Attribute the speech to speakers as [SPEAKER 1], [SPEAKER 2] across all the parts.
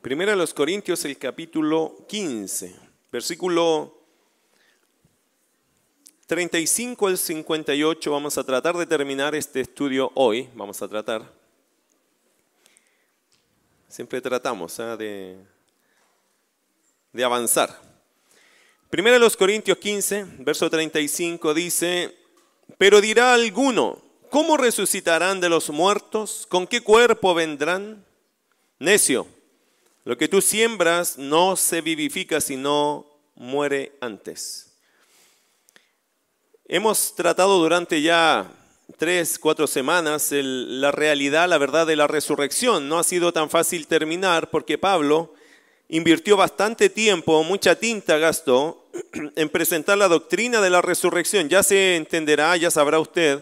[SPEAKER 1] Primera a los Corintios, el capítulo 15, versículo 35 al 58. Vamos a tratar de terminar este estudio hoy. Vamos a tratar. Siempre tratamos de avanzar. Primera a los Corintios 15, verso 35 dice: pero dirá alguno, ¿cómo resucitarán de los muertos? ¿Con qué cuerpo vendrán? Necio, lo que tú siembras no se vivifica, sino muere antes. Hemos tratado durante ya 3-4 semanas la realidad, la verdad de la resurrección. No ha sido tan fácil terminar porque Pablo invirtió bastante tiempo, mucha tinta gastó en presentar la doctrina de la resurrección. Ya se entenderá, ya sabrá usted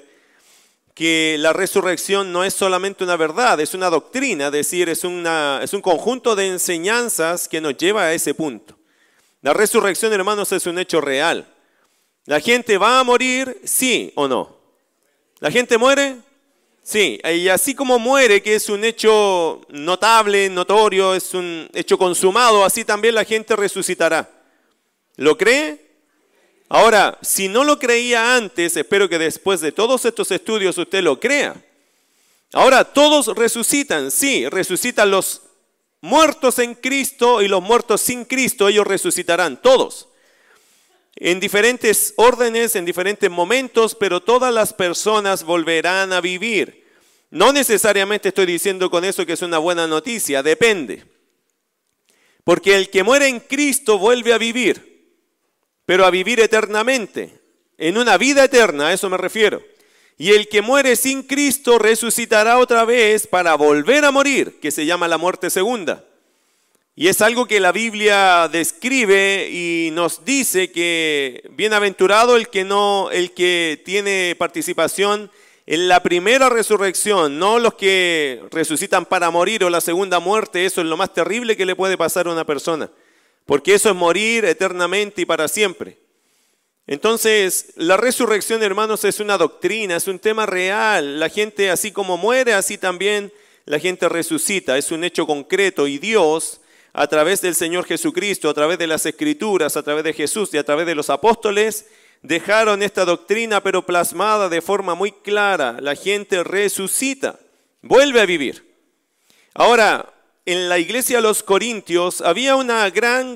[SPEAKER 1] que la resurrección no es solamente una verdad, es una doctrina, es decir, es un conjunto de enseñanzas que nos lleva a ese punto. La resurrección, hermanos, es un hecho real. ¿La gente va a morir? ¿Sí o no? ¿La gente muere? Sí. Y así como muere, que es un hecho notable, notorio, es un hecho consumado, así también la gente resucitará. ¿Lo cree? Ahora, si no lo creía antes, espero que después de todos estos estudios usted lo crea. Ahora, todos resucitan, sí, resucitan los muertos en Cristo y los muertos sin Cristo, ellos resucitarán, todos. En diferentes órdenes, en diferentes momentos, pero todas las personas volverán a vivir. No necesariamente estoy diciendo con eso que es una buena noticia, depende. Porque el que muere en Cristo vuelve a vivir, pero a vivir eternamente, en una vida eterna, a eso me refiero. Y el que muere sin Cristo resucitará otra vez para volver a morir, que se llama la muerte segunda. Y es algo que la Biblia describe y nos dice que bienaventurado el que tiene participación en la primera resurrección, no los que resucitan para morir o la segunda muerte. Eso es lo más terrible que le puede pasar a una persona, porque eso es morir eternamente y para siempre. Entonces, la resurrección, hermanos, es una doctrina, es un tema real. La gente, así como muere, así también la gente resucita. Es un hecho concreto y Dios, a través del Señor Jesucristo, a través de las Escrituras, a través de Jesús y a través de los apóstoles, dejaron esta doctrina, pero plasmada de forma muy clara. La gente resucita, vuelve a vivir. Ahora, en la iglesia de los Corintios había una gran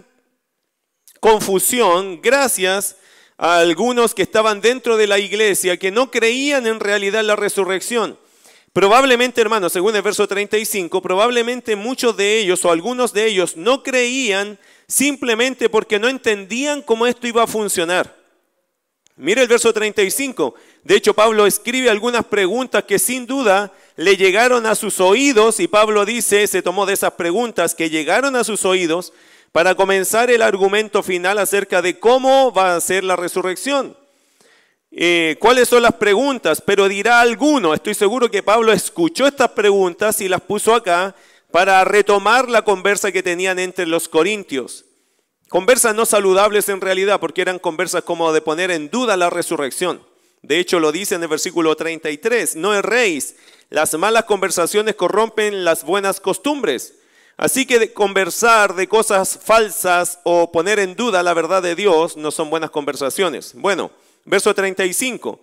[SPEAKER 1] confusión gracias a algunos que estaban dentro de la iglesia que no creían en realidad en la resurrección. Probablemente, hermanos, según el verso 35, probablemente muchos de ellos o algunos de ellos no creían simplemente porque no entendían cómo esto iba a funcionar. Mire el verso 35. De hecho, Pablo escribe algunas preguntas que sin duda le llegaron a sus oídos, y Pablo dice, se tomó de esas preguntas que llegaron a sus oídos para comenzar el argumento final acerca de cómo va a ser la resurrección. ¿Cuáles son las preguntas? Pero dirá alguno, estoy seguro que Pablo escuchó estas preguntas y las puso acá para retomar la conversa que tenían entre los corintios. Conversas no saludables en realidad, porque eran conversas como de poner en duda la resurrección. De hecho, lo dice en el versículo 33, no erréis, las malas conversaciones corrompen las buenas costumbres. Así que conversar de cosas falsas o poner en duda la verdad de Dios no son buenas conversaciones. Bueno, verso 35.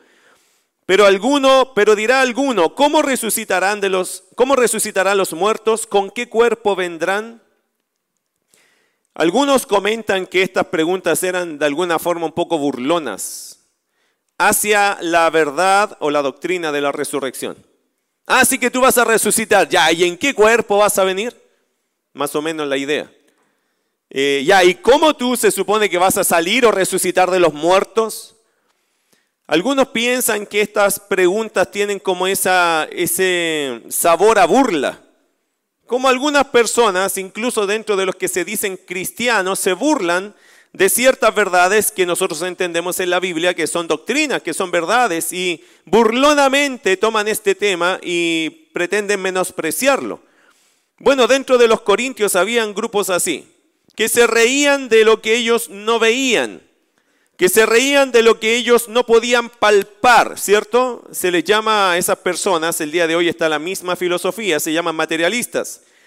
[SPEAKER 1] Pero dirá alguno, ¿cómo resucitarán los muertos? ¿Con qué cuerpo vendrán? Algunos comentan que estas preguntas eran de alguna forma un poco burlonas hacia la verdad o la doctrina de la resurrección. Así que tú vas a resucitar, ya, ¿y en qué cuerpo vas a venir? Más o menos la idea. ¿Y cómo tú se supone que vas a salir o resucitar de los muertos? Algunos piensan que estas preguntas tienen como ese sabor a burla. Como algunas personas, incluso dentro de los que se dicen cristianos, se burlan de ciertas verdades que nosotros entendemos en la Biblia, que son doctrinas, que son verdades, y burlonamente toman este tema y pretenden menospreciarlo. Bueno, dentro de los corintios habían grupos así, que se reían de lo que ellos no veían, que se reían de lo que ellos no podían palpar, ¿cierto? Se les llama a esas personas, el día de hoy está la misma filosofía, se llaman materialistas.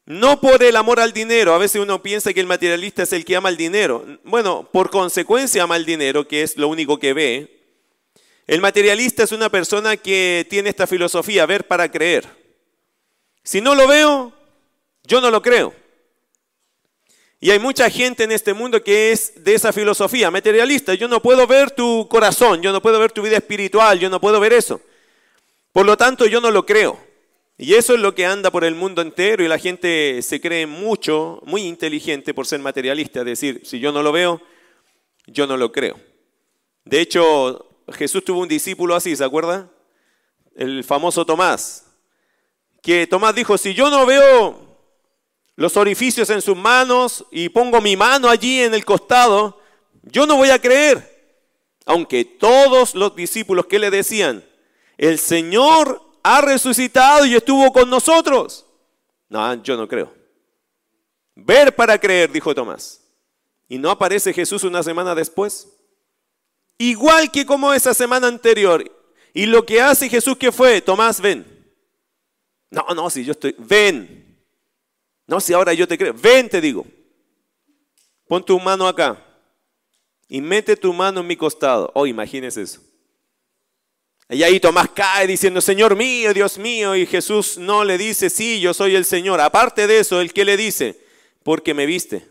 [SPEAKER 1] No por el amor al dinero. A veces uno piensa que el materialista es el que ama el dinero. Bueno, por consecuencia ama el dinero, que es lo único que ve. El materialista es una persona que tiene esta filosofía, ver para creer. Si no lo veo, yo no lo creo. Y hay mucha gente en este mundo que es de esa filosofía, materialista. Yo no puedo ver tu corazón, yo no puedo ver tu vida espiritual, yo no puedo ver eso. Por lo tanto, yo no lo creo. Y eso es lo que anda por el mundo entero y la gente se cree mucho, muy inteligente por ser materialista. Es decir, si yo no lo veo, yo no lo creo. De hecho, Jesús tuvo un discípulo así, ¿se acuerda? El famoso Tomás. Que Tomás dijo, si yo no veo los orificios en sus manos y pongo mi mano allí en el costado, yo no voy a creer. Aunque todos los discípulos que le decían, el Señor ha resucitado y estuvo con nosotros. No, yo no creo. Ver para creer, dijo Tomás. ¿Y no aparece Jesús una semana después? Igual que como esa semana anterior. Y lo que hace Jesús, ¿qué fue? Tomás, ven. No, si yo estoy, ven. No, si ahora yo te creo. Ven, te digo. Pon tu mano acá. Y mete tu mano en mi costado. Oh, imagínese eso. Y ahí Tomás cae diciendo, Señor mío, Dios mío. Y Jesús no le dice, sí, yo soy el Señor. Aparte de eso, ¿el qué le dice? Porque me viste.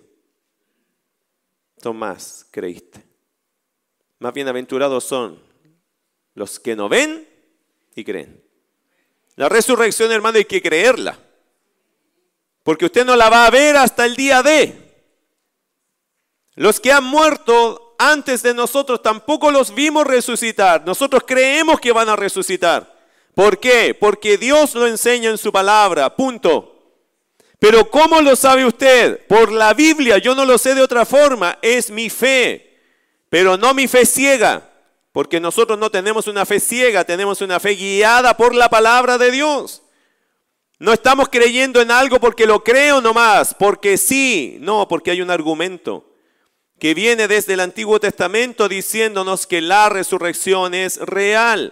[SPEAKER 1] Tomás, creíste. Más bienaventurados son los que no ven y creen. La resurrección, hermano, hay que creerla. Porque usted no la va a ver hasta el día de. Los que han muerto antes de nosotros tampoco los vimos resucitar. Nosotros creemos que van a resucitar. ¿Por qué? Porque Dios lo enseña en su palabra. Punto. Pero ¿cómo lo sabe usted? Por la Biblia. Yo no lo sé de otra forma. Es mi fe. Pero no mi fe ciega. Porque nosotros no tenemos una fe ciega. Tenemos una fe guiada por la palabra de Dios. No estamos creyendo en algo porque lo creo nomás. Porque sí. No, porque hay un argumento que viene desde el Antiguo Testamento diciéndonos que la resurrección es real.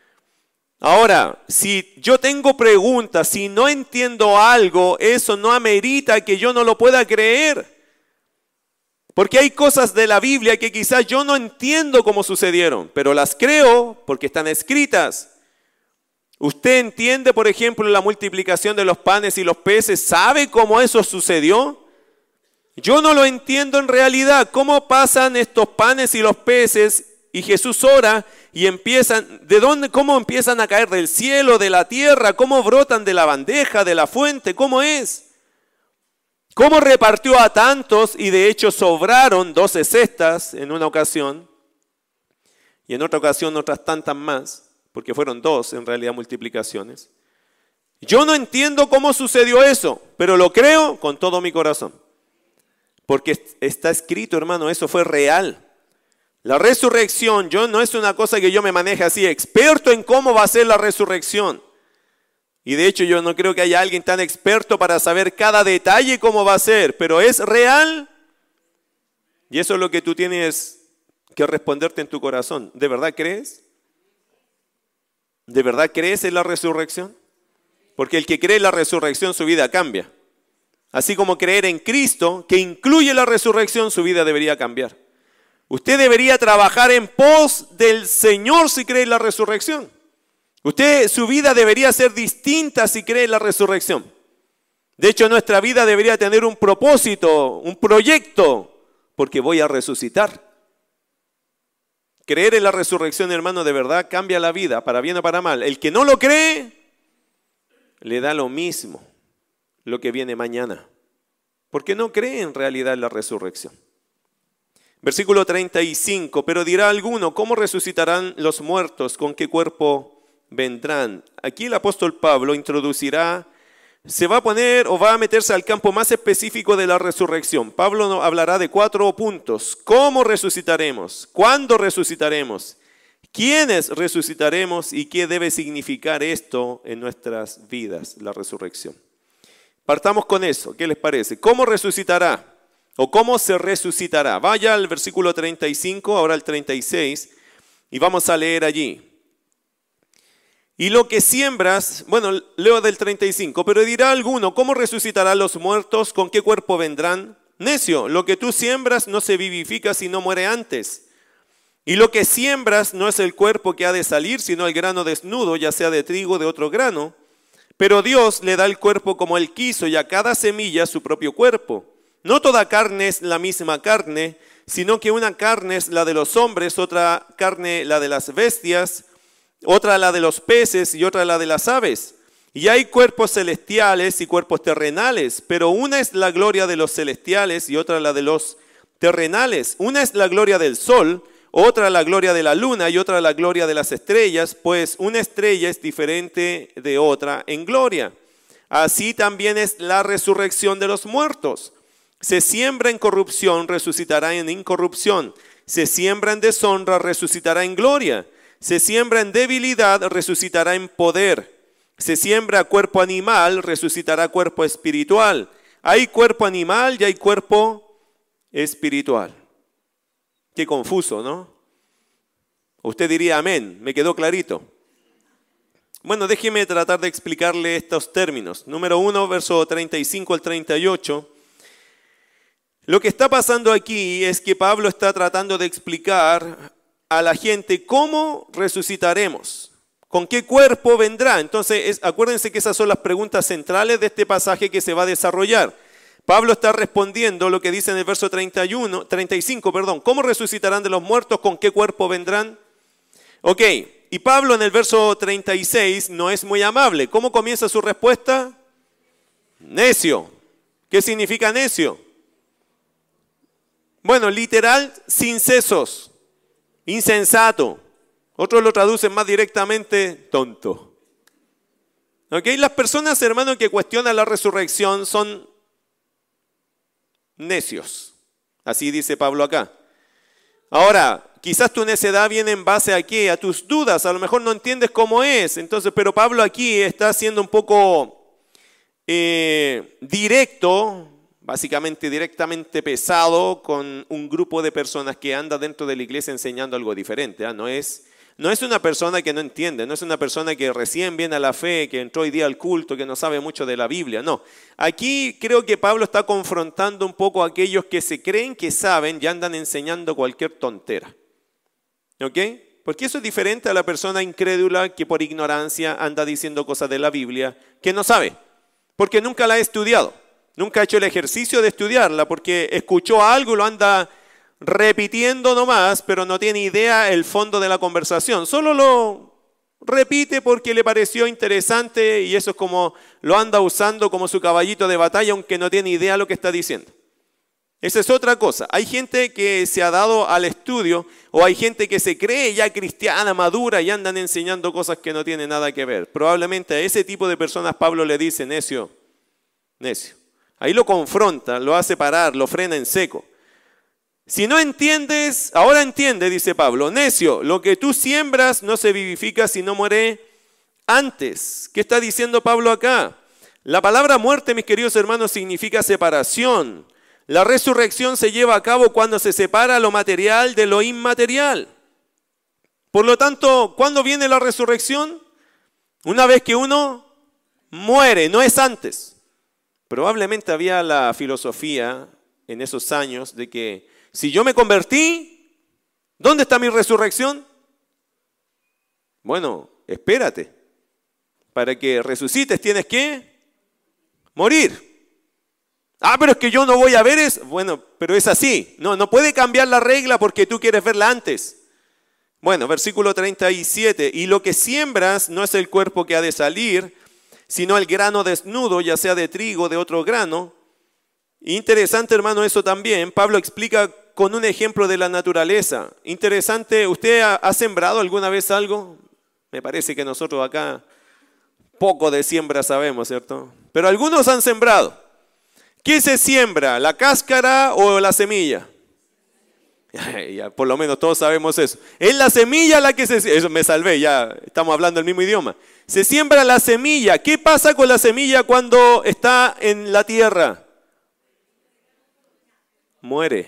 [SPEAKER 1] Ahora, si yo tengo preguntas, si no entiendo algo, eso no amerita que yo no lo pueda creer. Porque hay cosas de la Biblia que quizás yo no entiendo cómo sucedieron, pero las creo porque están escritas. ¿Usted entiende, por ejemplo, la multiplicación de los panes y los peces? ¿Sabe cómo eso sucedió? Yo no lo entiendo en realidad. ¿Cómo pasan estos panes y los peces? Y Jesús ora y empiezan, ¿de dónde? ¿Cómo empiezan a caer del cielo, de la tierra? ¿Cómo brotan de la bandeja, de la fuente? ¿Cómo es? ¿Cómo repartió a tantos? Y de hecho sobraron 12 cestas en una ocasión. Y en otra ocasión otras tantas más, porque fueron 2 en realidad multiplicaciones. Yo no entiendo cómo sucedió eso, pero lo creo con todo mi corazón. Porque está escrito, hermano, eso fue real. La resurrección, no es una cosa que yo me maneje así, experto en cómo va a ser la resurrección. Y de hecho yo no creo que haya alguien tan experto para saber cada detalle cómo va a ser, pero es real. Y eso es lo que tú tienes que responderte en tu corazón. ¿De verdad crees? ¿De verdad crees en la resurrección? Porque el que cree en la resurrección, su vida cambia. Así como creer en Cristo, que incluye la resurrección, su vida debería cambiar. Usted debería trabajar en pos del Señor si cree en la resurrección. Su vida debería ser distinta si cree en la resurrección. De hecho, nuestra vida debería tener un propósito, un proyecto, porque voy a resucitar. Creer en la resurrección, hermano, de verdad cambia la vida, para bien o para mal. El que no lo cree, le da lo mismo lo que viene mañana, porque no cree en realidad en la resurrección. Versículo 35, pero dirá alguno, ¿cómo resucitarán los muertos? ¿Con qué cuerpo vendrán? Aquí el apóstol Pablo introducirá, se va a poner o va a meterse al campo más específico de la resurrección. Pablo nos hablará de 4 puntos. ¿Cómo resucitaremos? ¿Cuándo resucitaremos? ¿Quiénes resucitaremos? ¿Y qué debe significar esto en nuestras vidas, la resurrección? Partamos con eso, ¿qué les parece? ¿Cómo resucitará? ¿O cómo se resucitará? Vaya al versículo 35, ahora al 36, y vamos a leer allí. Y lo que siembras, bueno, leo del 35, pero dirá alguno, ¿cómo resucitarán los muertos? ¿Con qué cuerpo vendrán? Necio, lo que tú siembras no se vivifica si no muere antes. Y lo que siembras no es el cuerpo que ha de salir, sino el grano desnudo, ya sea de trigo o de otro grano. Pero Dios le da el cuerpo como Él quiso y a cada semilla su propio cuerpo. No toda carne es la misma carne, sino que una carne es la de los hombres, otra carne la de las bestias, otra la de los peces y otra la de las aves. Y hay cuerpos celestiales y cuerpos terrenales, pero una es la gloria de los celestiales y otra la de los terrenales. Una es la gloria del sol, otra la gloria de la luna y otra la gloria de las estrellas, pues una estrella es diferente de otra en gloria. Así también es la resurrección de los muertos. Se siembra en corrupción, resucitará en incorrupción. Se siembra en deshonra, resucitará en gloria. Se siembra en debilidad, resucitará en poder. Se siembra cuerpo animal, resucitará cuerpo espiritual. Hay cuerpo animal y hay cuerpo espiritual. Qué confuso, ¿no? Usted diría amén, me quedó clarito. Bueno, déjeme tratar de explicarle estos términos. Número 1, verso 35 al 38. Lo que está pasando aquí es que Pablo está tratando de explicar a la gente cómo resucitaremos, con qué cuerpo vendrá. Entonces, acuérdense que esas son las preguntas centrales de este pasaje que se va a desarrollar. Pablo está respondiendo lo que dice en el verso 35, ¿cómo resucitarán de los muertos? ¿Con qué cuerpo vendrán? Ok, y Pablo en el verso 36 no es muy amable. ¿Cómo comienza su respuesta? Necio. ¿Qué significa necio? Bueno, literal, sin sesos, insensato. Otros lo traducen más directamente, tonto. Ok, las personas, hermanos, que cuestionan la resurrección son necios. Así dice Pablo acá. Ahora, quizás tu necedad viene en base a qué, a tus dudas, a lo mejor no entiendes cómo es. Entonces, pero Pablo aquí está siendo un poco directo, básicamente directamente pesado con un grupo de personas que anda dentro de la iglesia enseñando algo diferente. No es una persona que no entiende, no es una persona que recién viene a la fe, que entró hoy día al culto, que no sabe mucho de la Biblia. No, aquí creo que Pablo está confrontando un poco a aquellos que se creen que saben y andan enseñando cualquier tontera. ¿Ok? Porque eso es diferente a la persona incrédula que por ignorancia anda diciendo cosas de la Biblia que no sabe, porque nunca la ha estudiado. Nunca ha hecho el ejercicio de estudiarla porque escuchó algo y lo anda repitiendo nomás, pero no tiene idea el fondo de la conversación. Solo lo repite porque le pareció interesante y eso es como lo anda usando como su caballito de batalla, aunque no tiene idea de lo que está diciendo. Esa es otra cosa. Hay gente que se ha dado al estudio o hay gente que se cree ya cristiana, madura y andan enseñando cosas que no tienen nada que ver. Probablemente a ese tipo de personas Pablo le dice necio, necio. Ahí lo confronta, lo hace parar, lo frena en seco. Si no entiendes, ahora entiende, dice Pablo, necio, lo que tú siembras no se vivifica si no muere antes. ¿Qué está diciendo Pablo acá? La palabra muerte, mis queridos hermanos, significa separación. La resurrección se lleva a cabo cuando se separa lo material de lo inmaterial. Por lo tanto, ¿cuándo viene la resurrección? Una vez que uno muere, no es antes. Probablemente había la filosofía en esos años de que si yo me convertí, ¿dónde está mi resurrección? Bueno, espérate. Para que resucites tienes que morir. Pero es que yo no voy a ver eso. Bueno, pero es así. No puede cambiar la regla porque tú quieres verla antes. Bueno, versículo 37. Y lo que siembras no es el cuerpo que ha de salir, sino el grano desnudo, ya sea de trigo o de otro grano. Interesante, hermano, eso también. Pablo explica con un ejemplo de la naturaleza. Interesante, ¿usted ha sembrado alguna vez algo? Me parece que nosotros acá poco de siembra sabemos, ¿cierto? Pero algunos han sembrado. ¿Qué se siembra? ¿La cáscara o la semilla? Ya, por lo menos todos sabemos eso. Es la semilla la que se... Eso me salvé, ya estamos hablando el mismo idioma. Se siembra la semilla. ¿Qué pasa con la semilla cuando está en la tierra? Muere.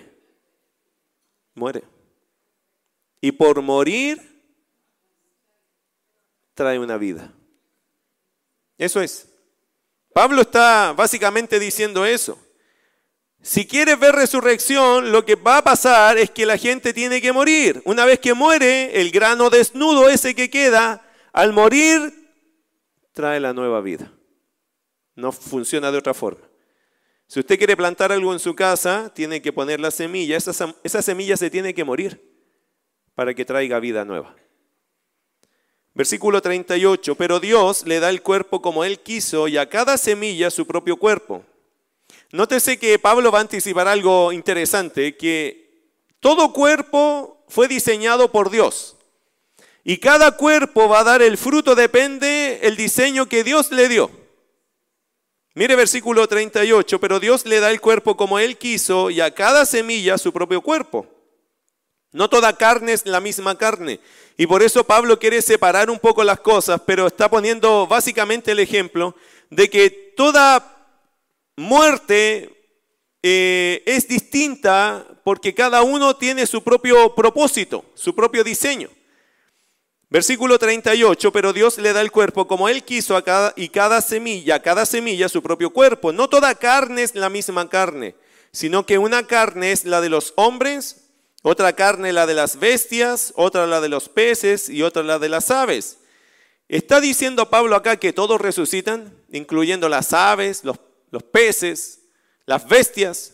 [SPEAKER 1] Muere. Y por morir, trae una vida. Eso es. Pablo está básicamente diciendo eso. Si quieres ver resurrección, lo que va a pasar es que la gente tiene que morir. Una vez que muere, el grano desnudo ese que queda, al morir, trae la nueva vida. No funciona de otra forma. Si usted quiere plantar algo en su casa, tiene que poner la semilla. Esa semilla se tiene que morir para que traiga vida nueva. Versículo 38, pero Dios le da el cuerpo como Él quiso y a cada semilla su propio cuerpo. Nótese que Pablo va a anticipar algo interesante, que todo cuerpo fue diseñado por Dios. Y cada cuerpo va a dar el fruto, depende el diseño que Dios le dio. Mire versículo 38, pero Dios le da el cuerpo como Él quiso y a cada semilla su propio cuerpo. No toda carne es la misma carne. Y por eso Pablo quiere separar un poco las cosas, pero está poniendo básicamente el ejemplo de que toda muerte es distinta porque cada uno tiene su propio propósito, su propio diseño. Versículo 38, pero Dios le da el cuerpo como Él quiso a cada semilla su propio cuerpo. No toda carne es la misma carne, sino que una carne es la de los hombres, otra carne la de las bestias, otra la de los peces y otra la de las aves. ¿Está diciendo Pablo acá que todos resucitan, incluyendo las aves, los peces, las bestias?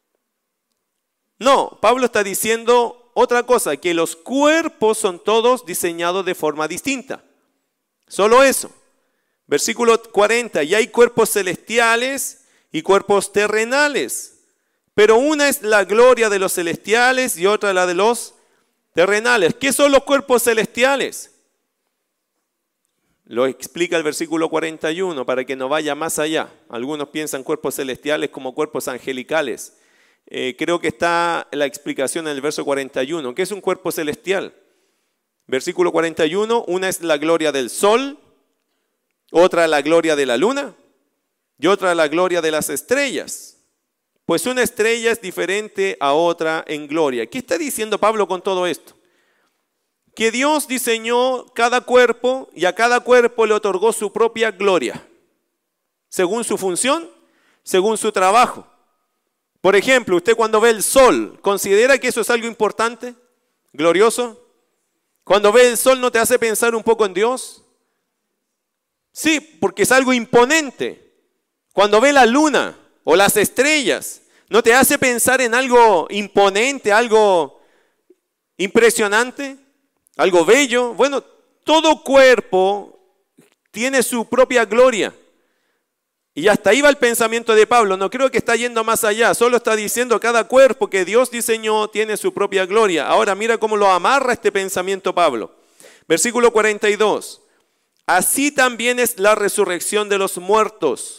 [SPEAKER 1] No, Pablo está diciendo otra cosa, que los cuerpos son todos diseñados de forma distinta. Solo eso. Versículo 40, y hay cuerpos celestiales y cuerpos terrenales. Pero una es la gloria de los celestiales y otra la de los terrenales. ¿Qué son los cuerpos celestiales? Lo explica el versículo 41 para que no vaya más allá. Algunos piensan cuerpos celestiales como cuerpos angelicales. Creo que está la explicación en el verso 41. ¿Qué es un cuerpo celestial? Versículo 41, una es la gloria del sol, otra la gloria de la luna y otra la gloria de las estrellas. Pues una estrella es diferente a otra en gloria. ¿Qué está diciendo Pablo con todo esto? Que Dios diseñó cada cuerpo y a cada cuerpo le otorgó su propia gloria, según su función, según su trabajo. Por ejemplo, usted cuando ve el sol, ¿considera que eso es algo importante, glorioso? Cuando ve el sol, ¿no te hace pensar un poco en Dios? Sí, porque es algo imponente. Cuando ve la luna o las estrellas, ¿no te hace pensar en algo imponente, algo impresionante, algo bello? Bueno, todo cuerpo tiene su propia gloria. Y hasta ahí va el pensamiento de Pablo. No creo que está yendo más allá. Solo está diciendo cada cuerpo que Dios diseñó tiene su propia gloria. Ahora mira cómo lo amarra este pensamiento Pablo. Versículo 42. Así también es la resurrección de los muertos.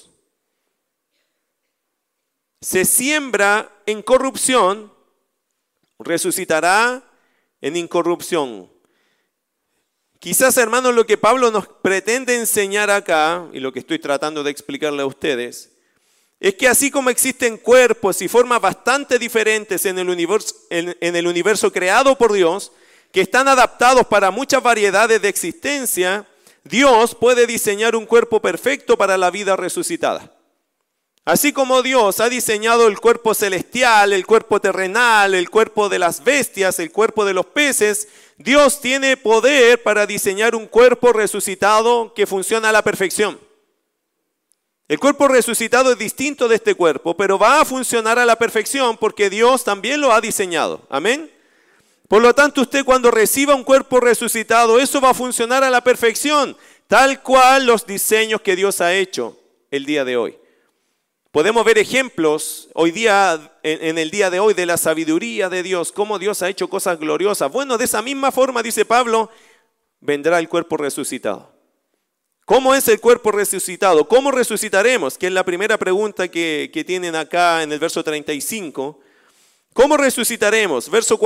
[SPEAKER 1] Se siembra en corrupción, resucitará en incorrupción. Quizás, hermanos, lo que Pablo nos pretende enseñar acá, y lo que estoy tratando de explicarle a ustedes, es que así como existen cuerpos y formas bastante diferentes en el universo creado por Dios, que están adaptados para muchas variedades de existencia, Dios puede diseñar un cuerpo perfecto para la vida resucitada. Así como Dios ha diseñado el cuerpo celestial, el cuerpo terrenal, el cuerpo de las bestias, el cuerpo de los peces, Dios tiene poder para diseñar un cuerpo resucitado que funciona a la perfección. El cuerpo resucitado es distinto de este cuerpo, pero va a funcionar a la perfección porque Dios también lo ha diseñado. Amén. Por lo tanto, usted cuando reciba un cuerpo resucitado, eso va a funcionar a la perfección, tal cual los diseños que Dios ha hecho el día de hoy. Podemos ver ejemplos hoy día, en el día de hoy, de la sabiduría de Dios, cómo Dios ha hecho cosas gloriosas. Bueno, de esa misma forma, dice Pablo, vendrá el cuerpo resucitado. ¿Cómo es el cuerpo resucitado? ¿Cómo resucitaremos? Que es la primera pregunta que tienen acá en el verso 35. ¿Cómo resucitaremos? Verso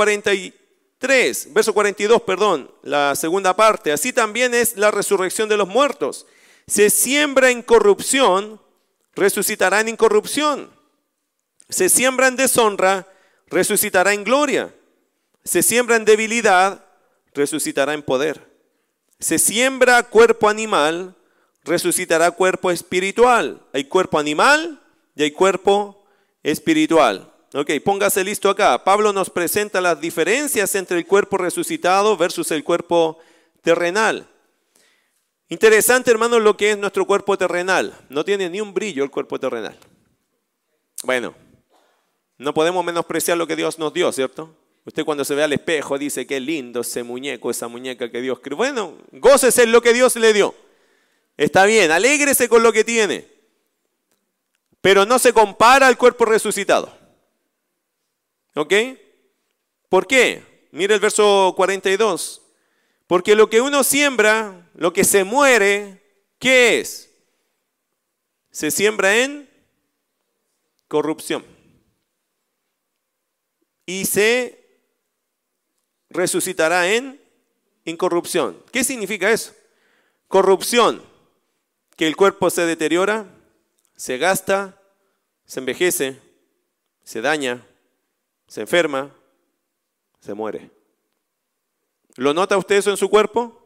[SPEAKER 1] 42, la segunda parte. Así también es la resurrección de los muertos. Se siembra en corrupción, resucitará en incorrupción. Se siembra en deshonra, resucitará en gloria. Se siembra en debilidad, resucitará en poder. Se siembra cuerpo animal, resucitará cuerpo espiritual. Hay cuerpo animal y hay cuerpo espiritual. Ok, póngase listo acá. Pablo nos presenta las diferencias entre el cuerpo resucitado versus el cuerpo terrenal. Interesante, hermanos, lo que es nuestro cuerpo terrenal. No tiene ni un brillo el cuerpo terrenal. Bueno, no podemos menospreciar lo que Dios nos dio, ¿cierto? Usted cuando se ve al espejo dice, qué lindo ese muñeco, esa muñeca que Dios creó. Bueno, gócese en lo que Dios le dio. Está bien, alégrese con lo que tiene. Pero no se compara al cuerpo resucitado. ¿Ok? ¿Por qué? Mire el verso 42. Porque lo que uno siembra, lo que se muere, ¿qué es? Se siembra en corrupción. Y se resucitará en incorrupción. ¿Qué significa eso? Corrupción, que el cuerpo se deteriora, se gasta, se envejece, se daña, se enferma, se muere. ¿Lo nota usted eso en su cuerpo?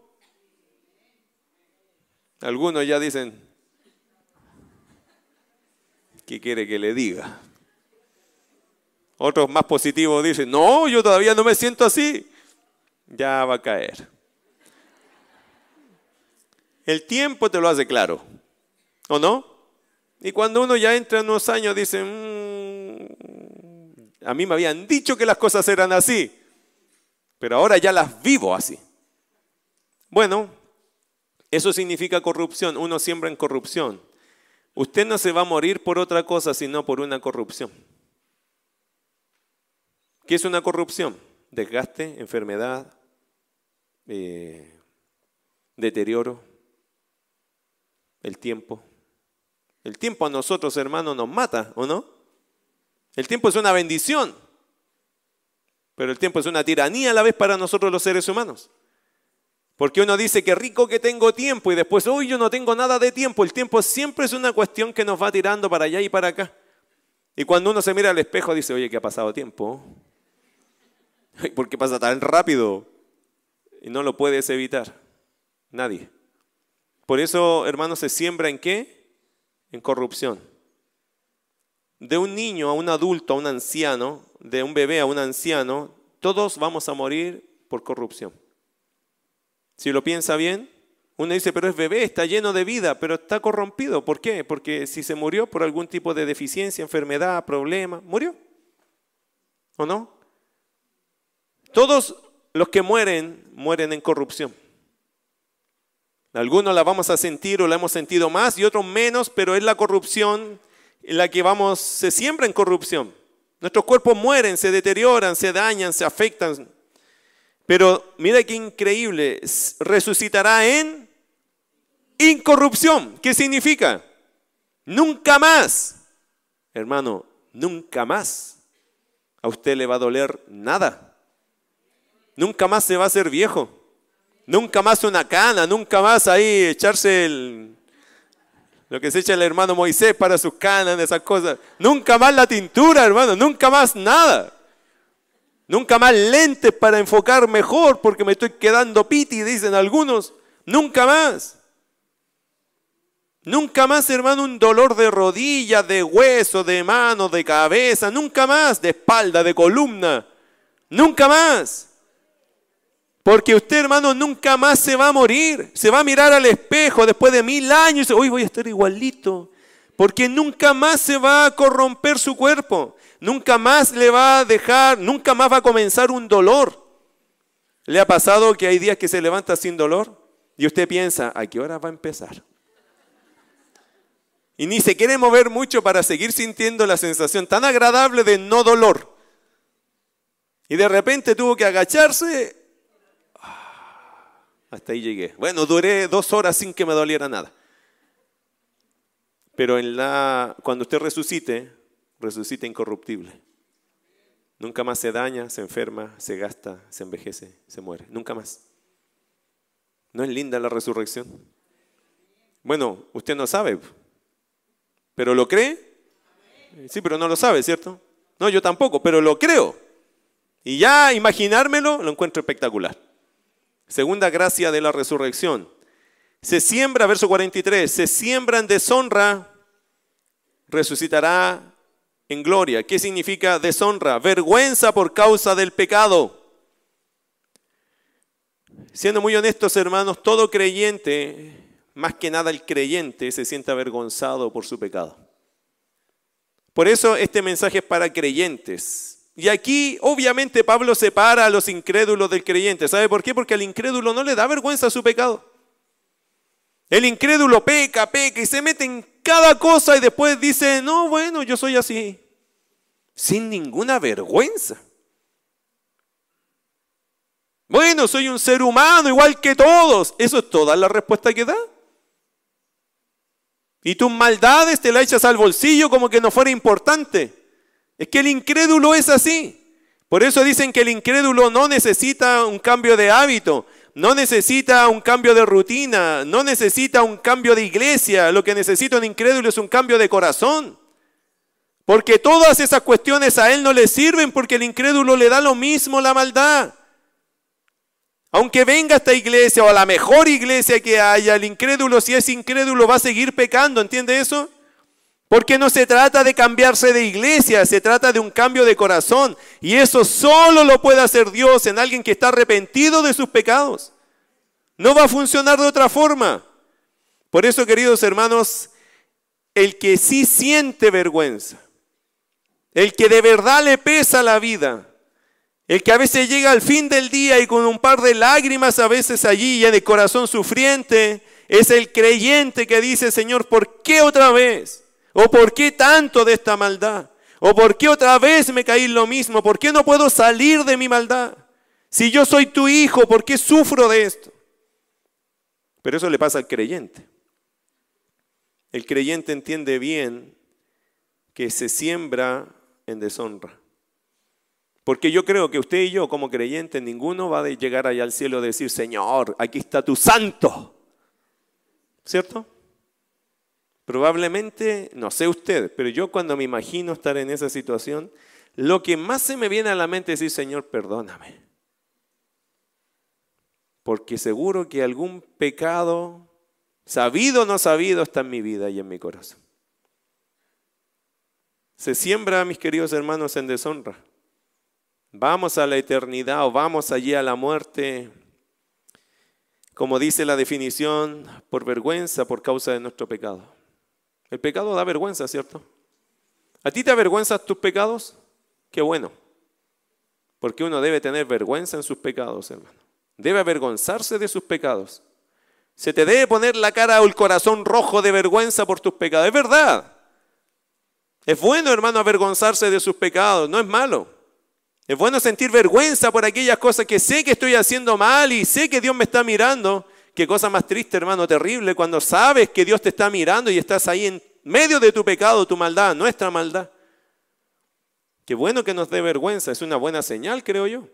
[SPEAKER 1] Algunos ya dicen, ¿qué quiere que le diga? Otros más positivos dicen, no, yo todavía no me siento así. Ya va a caer. El tiempo te lo hace claro, ¿o no? Y cuando uno ya entra en unos años dice, a mí me habían dicho que las cosas eran así, pero ahora ya las vivo así. Bueno, eso significa corrupción. Uno siembra en corrupción. Usted no se va a morir por otra cosa, sino por una corrupción. ¿Qué es una corrupción? Desgaste, enfermedad, deterioro, el tiempo. El tiempo a nosotros, hermanos, nos mata, ¿o no? El tiempo es una bendición, pero el tiempo es una tiranía a la vez para nosotros los seres humanos. Porque uno dice, qué rico que tengo tiempo, y después, uy, yo no tengo nada de tiempo. El tiempo siempre es una cuestión que nos va tirando para allá y para acá. Y cuando uno se mira al espejo, dice, oye, ¿qué ha pasado tiempo? ¿Por qué pasa tan rápido? Y no lo puedes evitar. Nadie. Por eso, hermanos, se siembra ¿en qué? En corrupción. De un niño a un adulto, a un anciano, de un bebé a un anciano, todos vamos a morir por corrupción. Si lo piensa bien, uno dice, pero es bebé, está lleno de vida, pero está corrompido. ¿Por qué? Porque si se murió por algún tipo de deficiencia, enfermedad, problema, murió. ¿O no? Todos los que mueren, mueren en corrupción. Algunos la vamos a sentir o la hemos sentido más y otros menos, pero es la corrupción en la que se siembra en corrupción. Nuestros cuerpos mueren, se deterioran, se dañan, se afectan. Pero mira qué increíble, resucitará en incorrupción. ¿Qué significa? Nunca más, hermano, nunca más a usted le va a doler nada. Nunca más se va a hacer viejo. Nunca más una cana, nunca más ahí echarse lo que se echa el hermano Moisés para sus canas, esas cosas. Nunca más la tintura, hermano, nunca más nada. Nunca más lentes para enfocar mejor porque me estoy quedando piti, dicen algunos. Nunca más. Nunca más, hermano, un dolor de rodillas, de hueso, de mano, de cabeza. Nunca más, de espalda, de columna. Nunca más. Porque usted, hermano, nunca más se va a morir. Se va a mirar al espejo después de 1000 años y dice, hoy voy a estar igualito. Porque nunca más se va a corromper su cuerpo. Nunca más le va a dejar, nunca más va a comenzar un dolor. ¿Le ha pasado que hay días que se levanta sin dolor? Y usted piensa, ¿a qué hora va a empezar? Y ni se quiere mover mucho para seguir sintiendo la sensación tan agradable de no dolor. Y de repente tuvo que agacharse. Hasta ahí llegué. Bueno, duré 2 horas sin que me doliera nada. Pero cuando usted resucite, resucita incorruptible. Nunca más se daña, se enferma, se gasta, se envejece, se muere. Nunca más. ¿No es linda la resurrección? Bueno, usted no sabe. ¿Pero lo cree? Sí, pero no lo sabe, ¿cierto? No, yo tampoco, pero lo creo. Y ya imaginármelo lo encuentro espectacular. Segunda gracia de la resurrección. Se siembra, verso 43, se siembra en deshonra, resucitará en gloria. ¿Qué significa deshonra? Vergüenza por causa del pecado. Siendo muy honestos, hermanos, todo creyente, más que nada el creyente, se siente avergonzado por su pecado. Por eso este mensaje es para creyentes. Y aquí, obviamente, Pablo separa a los incrédulos del creyente. ¿Sabe por qué? Porque al incrédulo no le da vergüenza su pecado. El incrédulo peca y se mete en cada cosa y después dice, no, bueno, yo soy así. Sin ninguna vergüenza. Bueno, soy un ser humano igual que todos. Eso es toda la respuesta que da. Y tus maldades te las echas al bolsillo como que no fuera importante. Es que el incrédulo es así. Por eso dicen que el incrédulo no necesita un cambio de hábito, no necesita un cambio de rutina, no necesita un cambio de iglesia. Lo que necesita un incrédulo es un cambio de corazón. Porque todas esas cuestiones a él no le sirven porque el incrédulo le da lo mismo la maldad. Aunque venga a esta iglesia o a la mejor iglesia que haya, el incrédulo, si es incrédulo, va a seguir pecando. ¿Entiende eso? Porque no se trata de cambiarse de iglesia, se trata de un cambio de corazón. Y eso solo lo puede hacer Dios en alguien que está arrepentido de sus pecados. No va a funcionar de otra forma. Por eso, queridos hermanos, el que sí siente vergüenza, el que de verdad le pesa la vida, el que a veces llega al fin del día y con un par de lágrimas a veces allí y en el corazón sufriente, es el creyente que dice, Señor, ¿por qué otra vez? ¿O por qué tanto de esta maldad? ¿O por qué otra vez me caí en lo mismo? ¿Por qué no puedo salir de mi maldad? Si yo soy tu hijo, ¿por qué sufro de esto? Pero eso le pasa al creyente. El creyente entiende bien que se siembra en deshonra. Porque yo creo que usted y yo como creyentes, ninguno va a llegar allá al cielo y decir, Señor, aquí está tu santo. ¿Cierto? Probablemente, no sé usted, pero yo cuando me imagino estar en esa situación, lo que más se me viene a la mente es decir, Señor, perdóname. Porque seguro que algún pecado, sabido o no sabido, está en mi vida y en mi corazón. Se siembra, mis queridos hermanos, en deshonra. Vamos a la eternidad o vamos allí a la muerte, como dice la definición, por vergüenza, por causa de nuestro pecado. El pecado da vergüenza, ¿cierto? ¿A ti te avergüenzan tus pecados? Qué bueno. Porque uno debe tener vergüenza en sus pecados, hermano. Debe avergonzarse de sus pecados. Se te debe poner la cara o el corazón rojo de vergüenza por tus pecados. Es verdad. Es bueno, hermano, avergonzarse de sus pecados. No es malo. Es bueno sentir vergüenza por aquellas cosas que sé que estoy haciendo mal y sé que Dios me está mirando. Qué cosa más triste, hermano, terrible, cuando sabes que Dios te está mirando y estás ahí en medio de tu pecado, tu maldad, nuestra maldad. Qué bueno que nos dé vergüenza, es una buena señal, creo yo.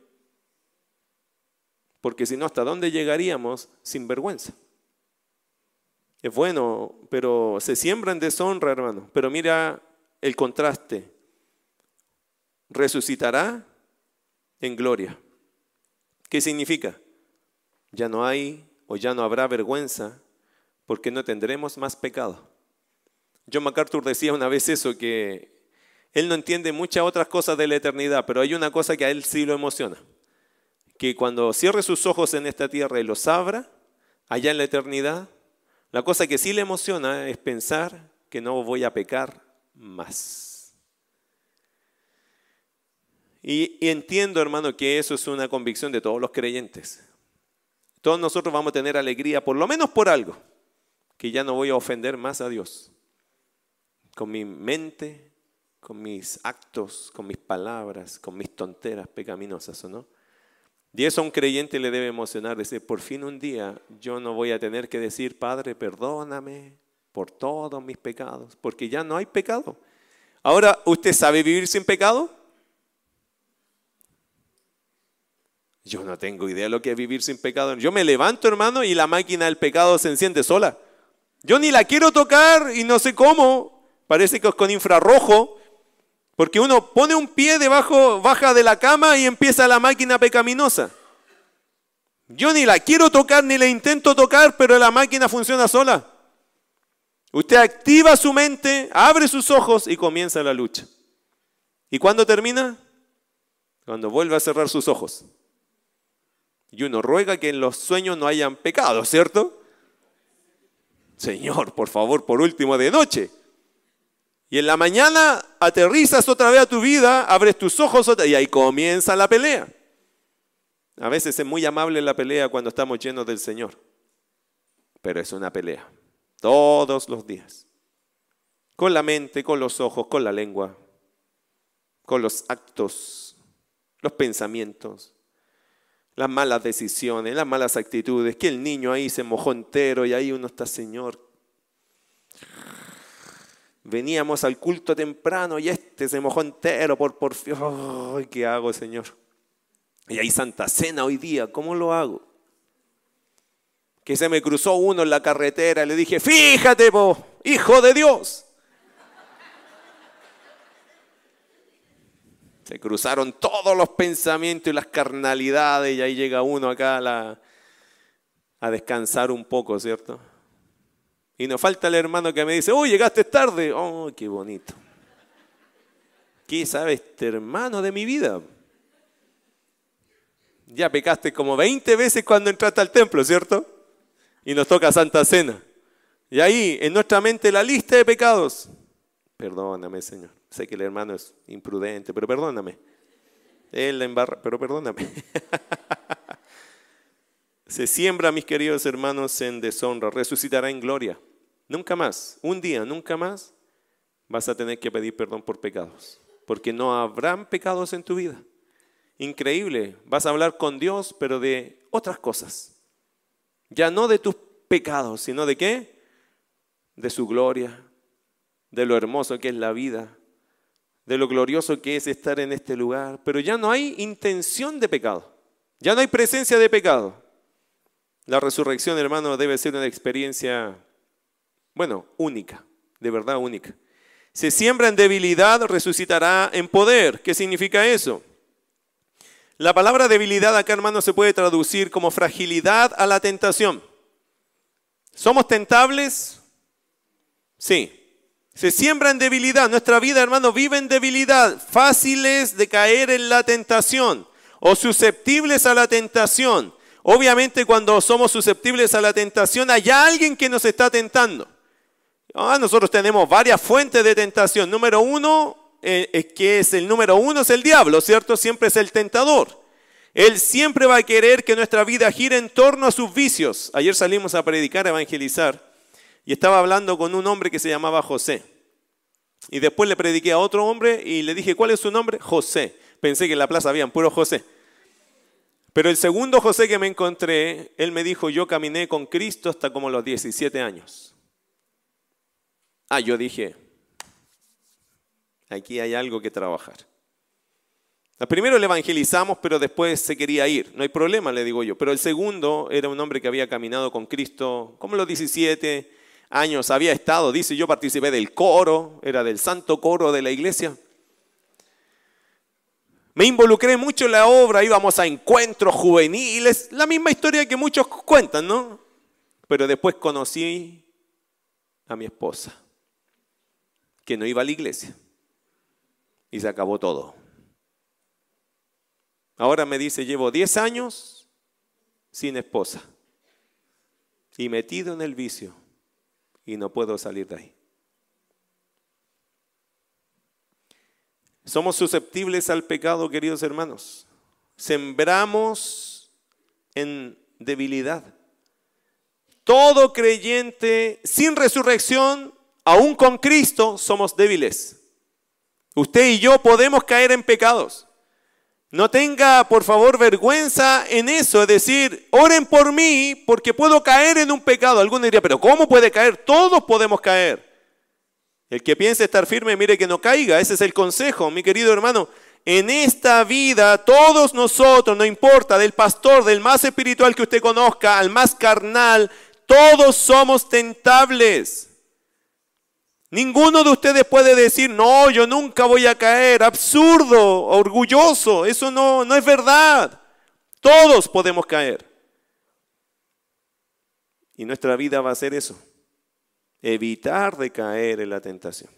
[SPEAKER 1] Porque si no, ¿hasta dónde llegaríamos sin vergüenza? Es bueno, pero se siembra en deshonra, hermano. Pero mira el contraste. Resucitará en gloria. ¿Qué significa? Ya no hay o ya no habrá vergüenza porque no tendremos más pecado. John MacArthur decía una vez eso, que él no entiende muchas otras cosas de la eternidad, pero hay una cosa que a él sí lo emociona. Que cuando cierre sus ojos en esta tierra y los abra, allá en la eternidad, la cosa que sí le emociona es pensar que no voy a pecar más. Y entiendo, hermano, que eso es una convicción de todos los creyentes. Todos nosotros vamos a tener alegría, por lo menos por algo, que ya no voy a ofender más a Dios. Con mi mente, con mis actos, con mis palabras, con mis tonteras pecaminosas, ¿o no? Y eso a un creyente le debe emocionar, decir, por fin un día yo no voy a tener que decir, Padre, perdóname por todos mis pecados, porque ya no hay pecado. Ahora, ¿usted sabe vivir sin pecado? Yo no tengo idea de lo que es vivir sin pecado. Yo me levanto, hermano, y la máquina del pecado se enciende sola. Yo ni la quiero tocar y no sé cómo. Parece que es con infrarrojo. Porque uno pone un pie debajo, baja de la cama y empieza la máquina pecaminosa. Yo ni la quiero tocar ni la intento tocar, pero la máquina funciona sola. Usted activa su mente, abre sus ojos y comienza la lucha. ¿Y cuándo termina? Cuando vuelve a cerrar sus ojos. Y uno ruega que en los sueños no hayan pecado, ¿cierto? Señor, por favor, por último de noche. Y en la mañana aterrizas otra vez a tu vida, abres tus ojos y ahí comienza la pelea. A veces es muy amable la pelea cuando estamos llenos del Señor. Pero es una pelea. Todos los días. Con la mente, con los ojos, con la lengua, con los actos, los pensamientos, las malas decisiones, las malas actitudes, que el niño ahí se mojó entero y ahí uno está, Señor. Veníamos al culto temprano y este se mojó entero por ¡ay, qué hago, Señor! Y hay Santa Cena hoy día, ¿cómo lo hago? Que se me cruzó uno en la carretera y le dije, fíjate, hijo de Dios. Se cruzaron todos los pensamientos y las carnalidades y ahí llega uno acá a descansar un poco, ¿cierto? Y nos falta el hermano que me dice, llegaste tarde. Oh, qué bonito. ¿Qué sabe este hermano de mi vida? Ya pecaste como 20 veces cuando entraste al templo, ¿cierto? Y nos toca Santa Cena. Y ahí, en nuestra mente, la lista de pecados. Perdóname, Señor. Sé que el hermano es imprudente, pero perdóname. Él la embarra, pero perdóname. Se siembra, mis queridos hermanos, en deshonra. Resucitará en gloria. Nunca más, un día, nunca más, vas a tener que pedir perdón por pecados. Porque no habrán pecados en tu vida. Increíble. Vas a hablar con Dios, pero de otras cosas. Ya no de tus pecados, sino de ¿qué? De su gloria, de lo hermoso que es la vida, de lo glorioso que es estar en este lugar. Pero ya no hay intención de pecado. Ya no hay presencia de pecado. La resurrección, hermano, debe ser una experiencia, única, de verdad única. Se siembra en debilidad, resucitará en poder. ¿Qué significa eso? La palabra debilidad acá, hermano, se puede traducir como fragilidad a la tentación. ¿Somos tentables? Sí. Se siembra en debilidad. Nuestra vida, hermano, vive en debilidad. Fáciles de caer en la tentación o susceptibles a la tentación. Obviamente, cuando somos susceptibles a la tentación, hay alguien que nos está tentando. Nosotros tenemos varias fuentes de tentación. Número uno, es el diablo, ¿cierto? Siempre es el tentador. Él siempre va a querer que nuestra vida gire en torno a sus vicios. Ayer salimos a predicar, a evangelizar, y estaba hablando con un hombre que se llamaba José. Y después le prediqué a otro hombre y le dije, ¿cuál es su nombre? José. Pensé que en la plaza habían puro José. Pero el segundo José que me encontré, él me dijo, yo caminé con Cristo hasta como los 17 años. Yo dije, aquí hay algo que trabajar. Primero le evangelizamos, pero después se quería ir. No hay problema, le digo yo. Pero el segundo era un hombre que había caminado con Cristo como los 17 años. Había estado, dice, yo participé del coro, era del santo coro de la iglesia. Me involucré mucho en la obra, íbamos a encuentros juveniles. La misma historia que muchos cuentan, ¿no? Pero después conocí a mi esposa, que no iba a la iglesia. Y se acabó todo. Ahora me dice, llevo 10 años sin esposa y metido en el vicio y no puedo salir de ahí. Somos susceptibles al pecado, queridos hermanos. Sembramos en debilidad. Todo creyente sin resurrección, aún con Cristo, somos débiles. Usted y yo podemos caer en pecados. No tenga, por favor, vergüenza en eso, es decir, oren por mí porque puedo caer en un pecado. Alguno diría, pero ¿cómo puede caer? Todos podemos caer. El que piense estar firme, mire que no caiga. Ese es el consejo, mi querido hermano. En esta vida, todos nosotros, no importa, del pastor, del más espiritual que usted conozca, al más carnal, todos somos tentables. Ninguno de ustedes puede decir, no, yo nunca voy a caer. Absurdo, orgulloso, eso no es verdad. Todos podemos caer. Y nuestra vida va a ser eso, evitar de caer en la tentación.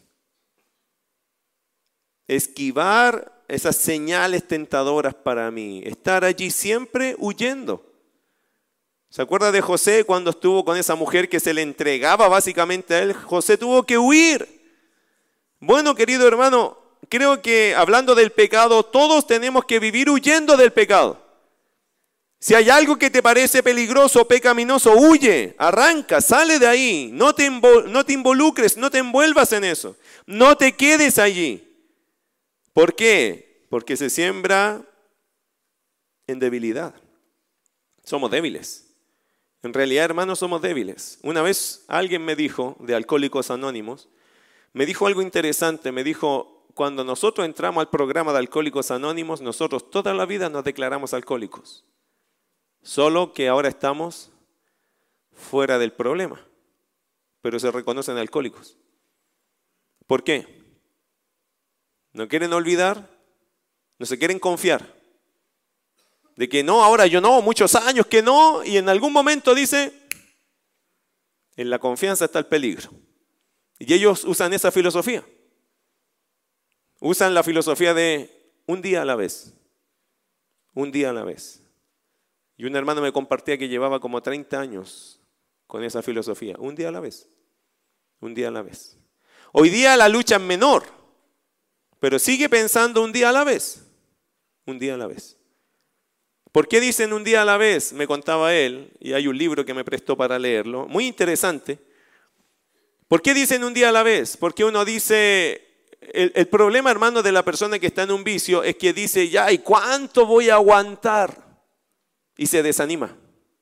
[SPEAKER 1] Esquivar esas señales tentadoras para mí, estar allí siempre huyendo. ¿Se acuerda de José cuando estuvo con esa mujer que se le entregaba básicamente a él? José tuvo que huir. Bueno, querido hermano, creo que hablando del pecado, todos tenemos que vivir huyendo del pecado. Si hay algo que te parece peligroso o pecaminoso, huye, arranca, sale de ahí. No te involucres, no te envuelvas en eso. No te quedes allí. ¿Por qué? Porque se siembra en debilidad. Somos débiles. En realidad, hermanos, somos débiles. Una vez alguien me dijo, de Alcohólicos Anónimos, me dijo algo interesante. Me dijo, cuando nosotros entramos al programa de Alcohólicos Anónimos, nosotros toda la vida nos declaramos alcohólicos. Solo que ahora estamos fuera del problema, pero se reconocen alcohólicos. ¿Por qué? No quieren olvidar, no se quieren confiar. De que no, ahora yo no, muchos años que no, y en algún momento dice, en la confianza está el peligro. Y ellos usan esa filosofía. Usan la filosofía de un día a la vez. Un día a la vez. Y un hermano me compartía que llevaba como 30 años con esa filosofía. Un día a la vez. Un día a la vez. Hoy día la lucha es menor, pero sigue pensando un día a la vez. Un día a la vez. ¿Por qué dicen un día a la vez? Me contaba él, y hay un libro que me prestó para leerlo, muy interesante. ¿Por qué dicen un día a la vez? Porque uno dice, el problema, hermano, de la persona que está en un vicio es que dice, ya, ¿y cuánto voy a aguantar? Y se desanima.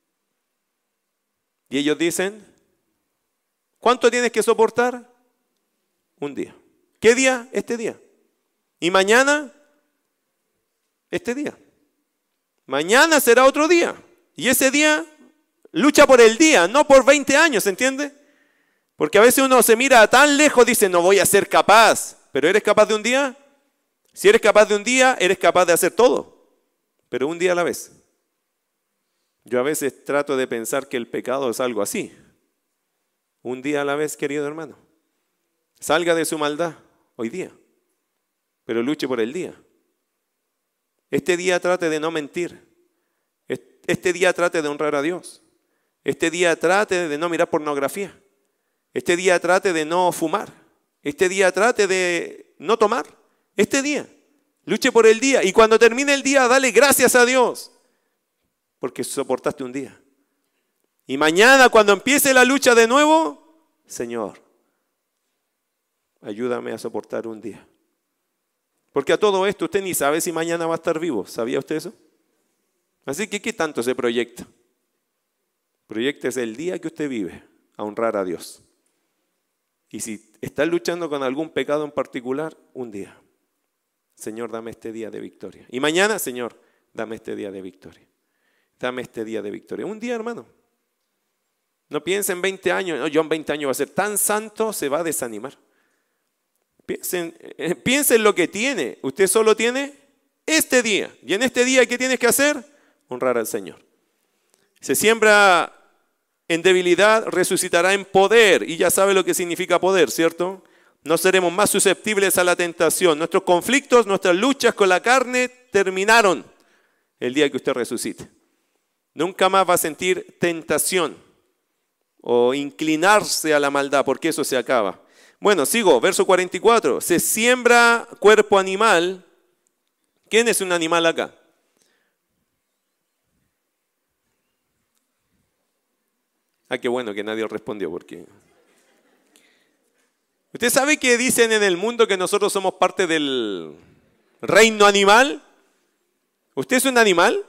[SPEAKER 1] Y ellos dicen, ¿cuánto tienes que soportar? Un día. ¿Qué día? Este día. ¿Y mañana? Este día. Mañana será otro día. Y ese día lucha por el día, no por 20 años, ¿entiende? Porque a veces uno se mira tan lejos, dice, no voy a ser capaz. ¿Pero eres capaz de un día? Si eres capaz de un día, eres capaz de hacer todo. Pero un día a la vez. Yo a veces trato de pensar que el pecado es algo así. Un día a la vez, querido hermano. Salga de su maldad hoy día, pero luche por el día. Este día trate de no mentir. Este día trate de honrar a Dios. Este día trate de no mirar pornografía. Este día trate de no fumar. Este día trate de no tomar. Este día, luche por el día. Y cuando termine el día, dale gracias a Dios. Porque soportaste un día. Y mañana, cuando empiece la lucha de nuevo, Señor, ayúdame a soportar un día. Porque a todo esto usted ni sabe si mañana va a estar vivo. ¿Sabía usted eso? Así que, ¿qué tanto se proyecta? Proyéctese el día que usted vive a honrar a Dios. Y si está luchando con algún pecado en particular, un día. Señor, dame este día de victoria. Y mañana, Señor, dame este día de victoria. Dame este día de victoria. Un día, hermano. No piense en 20 años. No, yo en 20 años voy a ser tan santo, se va a desanimar. Piense en lo que tiene. Usted solo tiene este día. Y en este día, ¿qué tienes que hacer? Honrar al Señor. Se siembra en debilidad, resucitará en poder. Y ya sabe lo que significa poder, ¿cierto? No seremos más susceptibles a la tentación. Nuestros conflictos, nuestras luchas con la carne terminaron el día que usted resucite. Nunca más va a sentir tentación o inclinarse a la maldad, porque eso se acaba. Bueno, sigo, verso 44. Se siembra cuerpo animal. ¿Quién es un animal acá? Ah, qué bueno que nadie respondió, porque... ¿Usted sabe que dicen en el mundo que nosotros somos parte del reino animal? ¿Usted es un animal?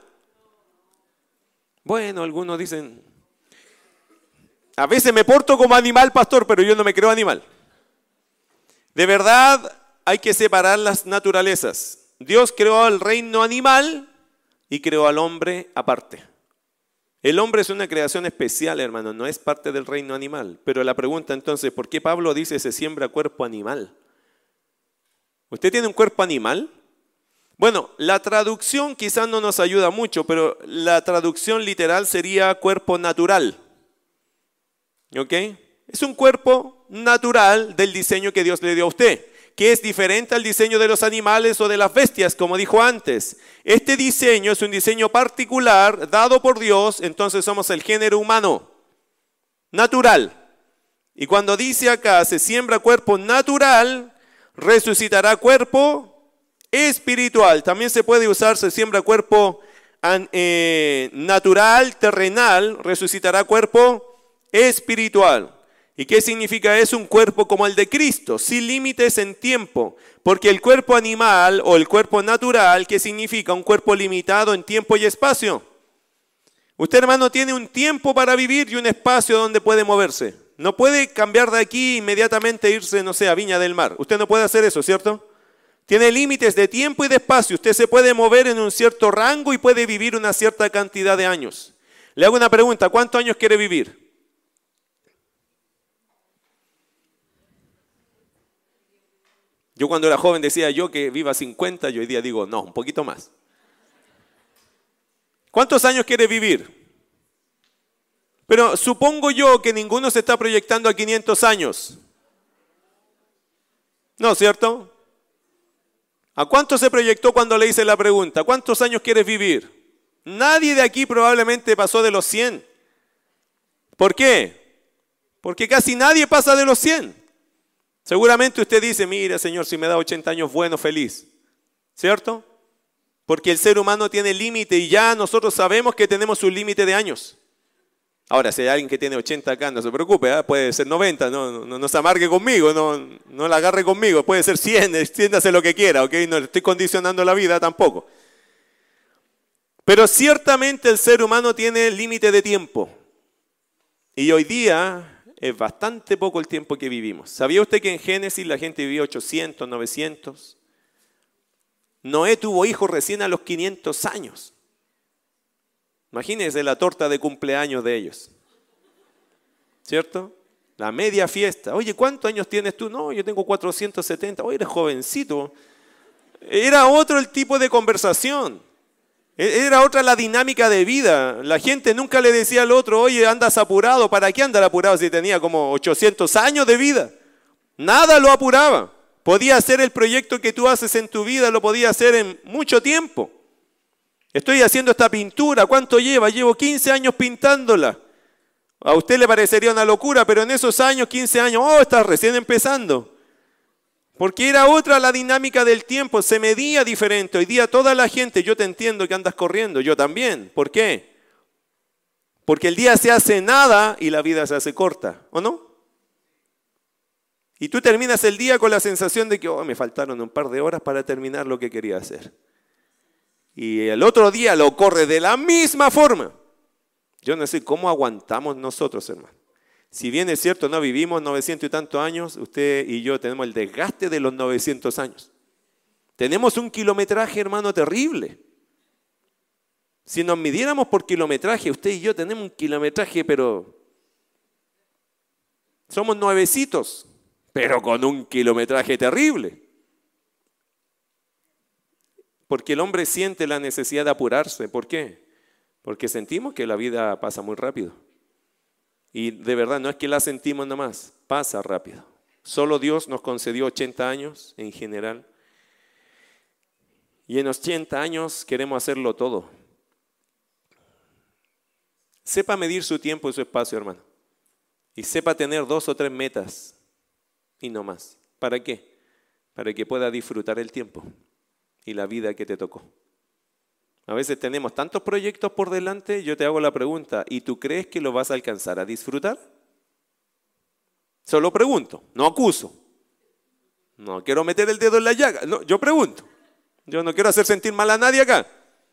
[SPEAKER 1] Bueno, algunos dicen... A veces me porto como animal, pastor, pero yo no me creo animal. De verdad, hay que separar las naturalezas. Dios creó al reino animal y creó al hombre aparte. El hombre es una creación especial, hermano, no es parte del reino animal. Pero la pregunta entonces, ¿por qué Pablo dice se siembra cuerpo animal? ¿Usted tiene un cuerpo animal? Bueno, la traducción quizás no nos ayuda mucho, pero la traducción literal sería cuerpo natural. ¿Ok? Es un cuerpo natural del diseño que Dios le dio a usted, que es diferente al diseño de los animales o de las bestias, como dijo antes. Este diseño es un diseño particular dado por Dios, entonces somos el género humano, natural. Y cuando dice acá, se siembra cuerpo natural, resucitará cuerpo espiritual. También se puede usar, se siembra cuerpo natural, terrenal, resucitará cuerpo espiritual. ¿Y qué significa eso? Un cuerpo como el de Cristo, sin límites en tiempo. Porque el cuerpo animal o el cuerpo natural, ¿qué significa? Un cuerpo limitado en tiempo y espacio. Usted, hermano, tiene un tiempo para vivir y un espacio donde puede moverse. No puede cambiar de aquí inmediatamente e irse, no sé, a Viña del Mar. Usted no puede hacer eso, ¿cierto? Tiene límites de tiempo y de espacio. Usted se puede mover en un cierto rango y puede vivir una cierta cantidad de años. Le hago una pregunta, ¿cuántos años quiere vivir? Yo cuando era joven decía yo que viva 50, yo hoy día digo, no, un poquito más. ¿Cuántos años quiere vivir? Pero supongo yo que ninguno se está proyectando a 500 años. ¿No, cierto? ¿A cuánto se proyectó cuando le hice la pregunta? ¿Cuántos años quieres vivir? Nadie de aquí probablemente pasó de los 100. ¿Por qué? Porque casi nadie pasa de los 100. Seguramente usted dice, mira, Señor, si me da 80 años, bueno, feliz. ¿Cierto? Porque el ser humano tiene límite y ya nosotros sabemos que tenemos un límite de años. Ahora, si hay alguien que tiene 80 acá, no se preocupe, ¿eh? Puede ser 90, no se amargue conmigo, no la agarre conmigo, puede ser 100, extiéndase lo que quiera, ¿ok? No le estoy condicionando la vida tampoco. Pero ciertamente el ser humano tiene límite de tiempo. Y hoy día es bastante poco el tiempo que vivimos. ¿Sabía usted que en Génesis la gente vivía 800, 900? Noé tuvo hijos recién a los 500 años. Imagínense la torta de cumpleaños de ellos. ¿Cierto? La media fiesta. Oye, ¿cuántos años tienes tú? No, yo tengo 470. Oye, eres jovencito. Era otro el tipo de conversación. Era otra la dinámica de vida. La gente nunca le decía al otro, oye, andas apurado. ¿Para qué andar apurado si tenía como 800 años de vida? Nada lo apuraba. Podía hacer el proyecto que tú haces en tu vida, lo podía hacer en mucho tiempo. Estoy haciendo esta pintura, ¿cuánto lleva? Llevo 15 años pintándola. A usted le parecería una locura, pero en esos años, 15 años, estás recién empezando. Porque era otra la dinámica del tiempo, se medía diferente. Hoy día toda la gente, yo te entiendo que andas corriendo, yo también. ¿Por qué? Porque el día se hace nada y la vida se hace corta, ¿o no? Y tú terminas el día con la sensación de que me faltaron un par de horas para terminar lo que quería hacer. Y el otro día lo corre de la misma forma. Yo no sé cómo aguantamos nosotros, hermano. Si bien es cierto, no vivimos 900 y tantos años, usted y yo tenemos el desgaste de los 900 años. Tenemos un kilometraje, hermano, terrible. Si nos midiéramos por kilometraje, usted y yo tenemos un kilometraje, pero somos nuevecitos, pero con un kilometraje terrible. Porque el hombre siente la necesidad de apurarse. ¿Por qué? Porque sentimos que la vida pasa muy rápido. Y de verdad, no es que la sentimos nomás, pasa rápido. Solo Dios nos concedió 80 años en general. Y en 80 años queremos hacerlo todo. Sepa medir su tiempo y su espacio, hermano. Y sepa tener 2 o 3 metas y no más. ¿Para qué? Para que pueda disfrutar el tiempo y la vida que te tocó. A veces tenemos tantos proyectos por delante, yo te hago la pregunta, ¿y tú crees que lo vas a alcanzar a disfrutar? Solo pregunto, no acuso. No quiero meter el dedo en la llaga, no, yo pregunto. Yo no quiero hacer sentir mal a nadie acá.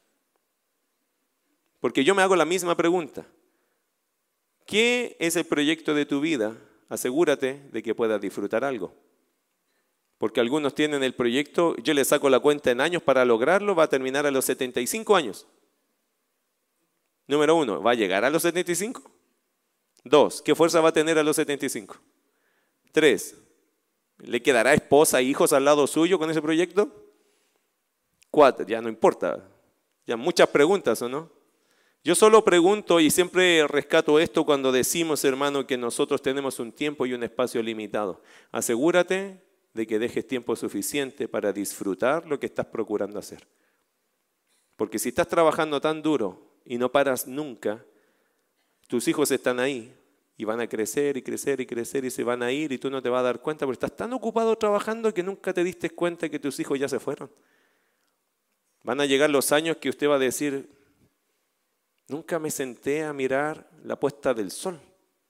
[SPEAKER 1] Porque yo me hago la misma pregunta. ¿Qué es el proyecto de tu vida? Asegúrate de que puedas disfrutar algo. Porque algunos tienen el proyecto, yo le saco la cuenta en años para lograrlo, va a terminar a los 75 años. Número 1, ¿va a llegar a los 75? 2, ¿qué fuerza va a tener a los 75? 3, ¿le quedará esposa e hijos al lado suyo con ese proyecto? 4, ya no importa, ya muchas preguntas, ¿o no? Yo solo pregunto y siempre rescato esto cuando decimos, hermano, que nosotros tenemos un tiempo y un espacio limitado. Asegúrate de que dejes tiempo suficiente para disfrutar lo que estás procurando hacer. Porque si estás trabajando tan duro y no paras nunca, tus hijos están ahí y van a crecer y crecer y crecer y se van a ir y tú no te vas a dar cuenta porque estás tan ocupado trabajando que nunca te diste cuenta que tus hijos ya se fueron. Van a llegar los años que usted va a decir, nunca me senté a mirar la puesta del sol.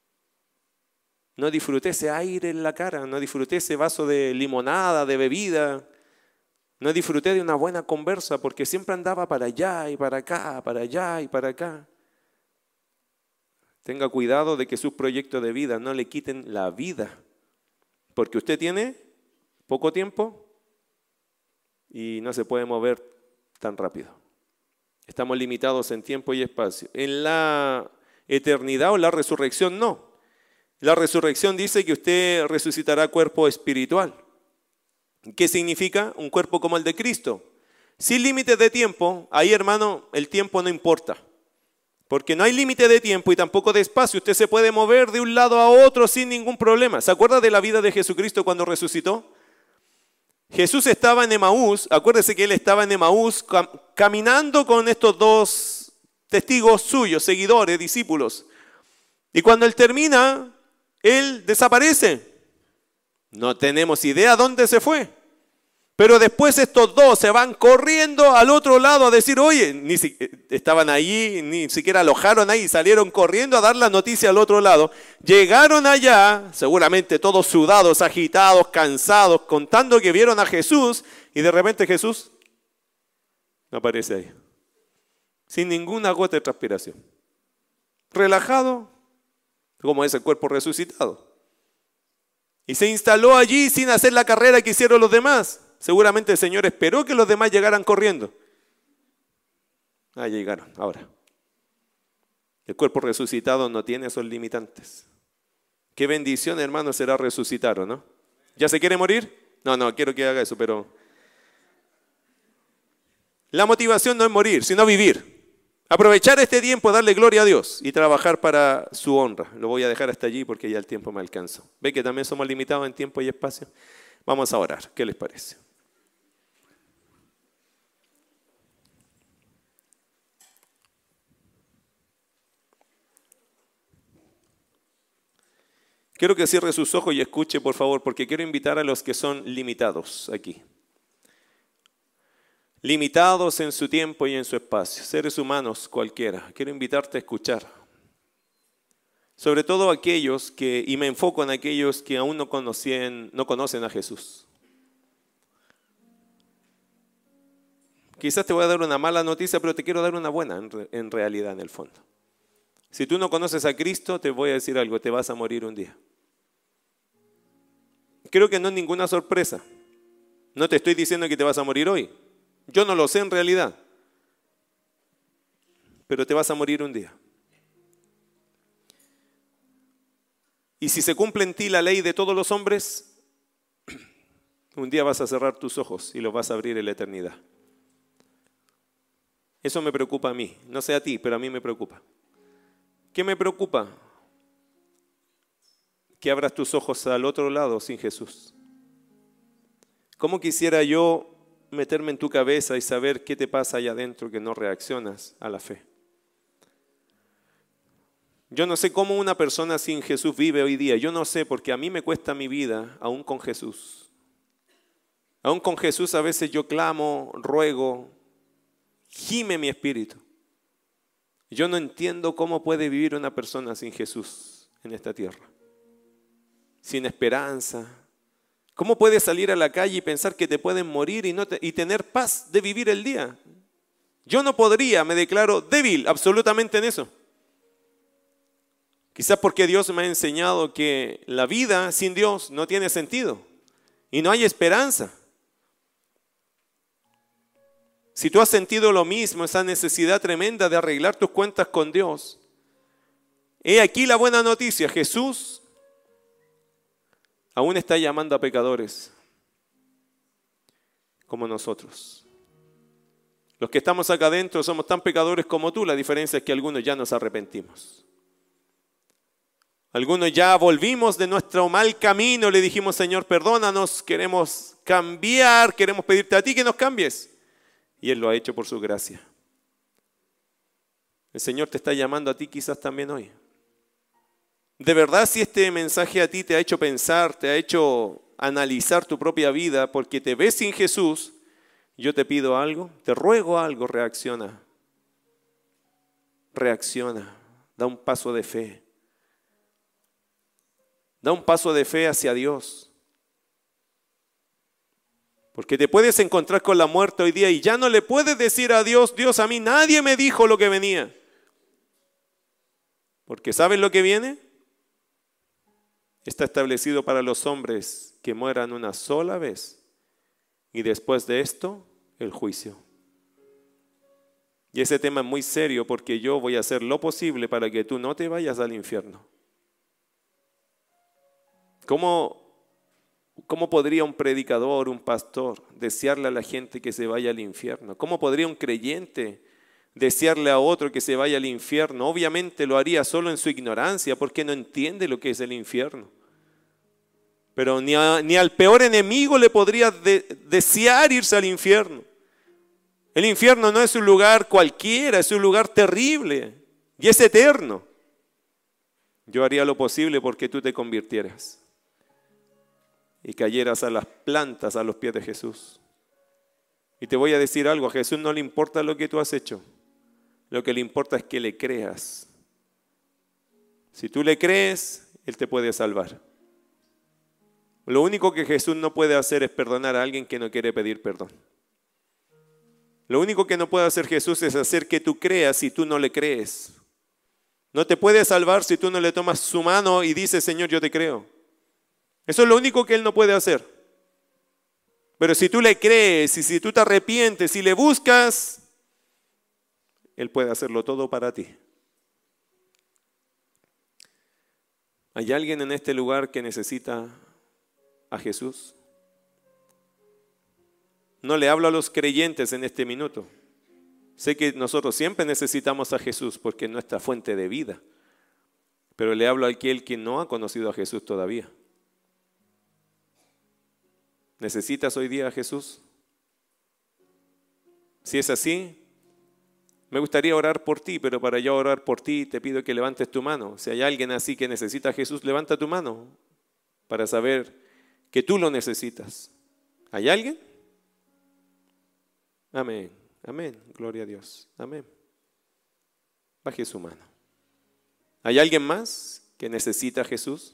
[SPEAKER 1] No disfruté ese aire en la cara, no disfruté ese vaso de limonada, de bebida. No disfruté de una buena conversa porque siempre andaba para allá y para acá, para allá y para acá. Tenga cuidado de que sus proyectos de vida no le quiten la vida. Porque usted tiene poco tiempo y no se puede mover tan rápido. Estamos limitados en tiempo y espacio. En la eternidad o la resurrección no. La resurrección dice que usted resucitará cuerpo espiritual. ¿Qué significa? Un cuerpo como el de Cristo. Sin límites de tiempo, ahí hermano, el tiempo no importa. Porque no hay límite de tiempo y tampoco de espacio. Usted se puede mover de un lado a otro sin ningún problema. ¿Se acuerda de la vida de Jesucristo cuando resucitó? Jesús estaba en Emaús, acuérdese que él estaba en Emaús caminando con estos dos testigos suyos, seguidores, discípulos. Y cuando él termina, él desaparece. No tenemos idea dónde se fue. Pero después estos dos se van corriendo al otro lado a decir, oye, estaban allí, ni siquiera alojaron ahí, salieron corriendo a dar la noticia al otro lado. Llegaron allá, seguramente todos sudados, agitados, cansados, contando que vieron a Jesús y de repente Jesús no aparece ahí. Sin ninguna gota de transpiración. Relajado, como ese cuerpo resucitado. Y se instaló allí sin hacer la carrera que hicieron los demás. Seguramente el Señor esperó que los demás llegaran corriendo. Ah, llegaron, ahora. El cuerpo resucitado no tiene esos limitantes. Qué bendición, hermano, será resucitar, ¿o no? ¿Ya se quiere morir? No, quiero que haga eso, pero... La motivación no es morir, sino vivir. Aprovechar este tiempo, darle gloria a Dios y trabajar para su honra. Lo voy a dejar hasta allí porque ya el tiempo me alcanzó. ¿Ve que también somos limitados en tiempo y espacio? Vamos a orar. ¿Qué les parece? Quiero que cierre sus ojos y escuche, por favor, porque quiero invitar a los que son limitados aquí. Limitados en su tiempo y en su espacio, seres humanos cualquiera. Quiero invitarte a escuchar. Sobre todo aquellos que, y me enfoco en aquellos que aún no conocen a Jesús. Quizás te voy a dar una mala noticia, pero te quiero dar una buena en realidad, en el fondo. Si tú no conoces a Cristo, te voy a decir algo, te vas a morir un día. Creo que no es ninguna sorpresa. No te estoy diciendo que te vas a morir hoy. Yo no lo sé en realidad. Pero te vas a morir un día. Y si se cumple en ti la ley de todos los hombres, un día vas a cerrar tus ojos y los vas a abrir en la eternidad. Eso me preocupa a mí. No sé a ti, pero a mí me preocupa. ¿Qué me preocupa? Que abras tus ojos al otro lado sin Jesús. ¿Cómo quisiera yo meterme en tu cabeza y saber qué te pasa allá adentro que no reaccionas a la fe? Yo no sé cómo una persona sin Jesús vive hoy día. Yo no sé, porque a mí me cuesta mi vida aún con Jesús. Aún con Jesús a veces yo clamo, ruego, gime mi espíritu. Yo no entiendo cómo puede vivir una persona sin Jesús en esta tierra. Sin esperanza. ¿Cómo puedes salir a la calle y pensar que te pueden morir y tener paz de vivir el día? Yo no podría, me declaro débil absolutamente en eso. Quizás porque Dios me ha enseñado que la vida sin Dios no tiene sentido y no hay esperanza. Si tú has sentido lo mismo, esa necesidad tremenda de arreglar tus cuentas con Dios, he aquí la buena noticia, Jesús aún está llamando a pecadores como nosotros. Los que estamos acá adentro somos tan pecadores como tú, la diferencia es que algunos ya nos arrepentimos. Algunos ya volvimos de nuestro mal camino, le dijimos, Señor, perdónanos, queremos cambiar, queremos pedirte a ti que nos cambies. Y Él lo ha hecho por su gracia. El Señor te está llamando a ti quizás también hoy. De verdad, si este mensaje a ti te ha hecho pensar, te ha hecho analizar tu propia vida porque te ves sin Jesús, yo te pido algo, te ruego algo, reacciona. Reacciona, da un paso de fe. Da un paso de fe hacia Dios. Porque te puedes encontrar con la muerte hoy día y ya no le puedes decir a Dios, Dios, a mí nadie me dijo lo que venía. Porque ¿sabes lo que viene? Está establecido para los hombres que mueran una sola vez y después de esto, el juicio. Y ese tema es muy serio porque yo voy a hacer lo posible para que tú no te vayas al infierno. ¿Cómo podría un predicador, un pastor, desearle a la gente que se vaya al infierno? ¿Cómo podría un creyente desearle a otro que se vaya al infierno? Obviamente lo haría solo en su ignorancia porque no entiende lo que es el infierno. Pero ni al peor enemigo le podría desear irse al infierno. El infierno no es un lugar cualquiera, es un lugar terrible y es eterno. Yo haría lo posible porque tú te convirtieras y cayeras a las plantas a los pies de Jesús. Y te voy a decir algo, a Jesús no le importa lo que tú has hecho, lo que le importa es que le creas. Si tú le crees, Él te puede salvar. Lo único que Jesús no puede hacer es perdonar a alguien que no quiere pedir perdón. Lo único que no puede hacer Jesús es hacer que tú creas si tú no le crees. No te puede salvar si tú no le tomas su mano y dices, Señor, yo te creo. Eso es lo único que Él no puede hacer. Pero si tú le crees y si tú te arrepientes y le buscas, Él puede hacerlo todo para ti. ¿Hay alguien en este lugar que necesita a Jesús? No le hablo a los creyentes en este minuto. Sé que nosotros siempre necesitamos a Jesús porque es nuestra fuente de vida. Pero le hablo a aquel que no ha conocido a Jesús todavía. ¿Necesitas hoy día a Jesús? Si es así, me gustaría orar por ti, pero para yo orar por ti te pido que levantes tu mano. Si hay alguien así que necesita a Jesús, levanta tu mano para saber que tú lo necesitas. ¿Hay alguien? Amén, amén, gloria a Dios, amén. Baje su mano. ¿Hay alguien más que necesita a Jesús?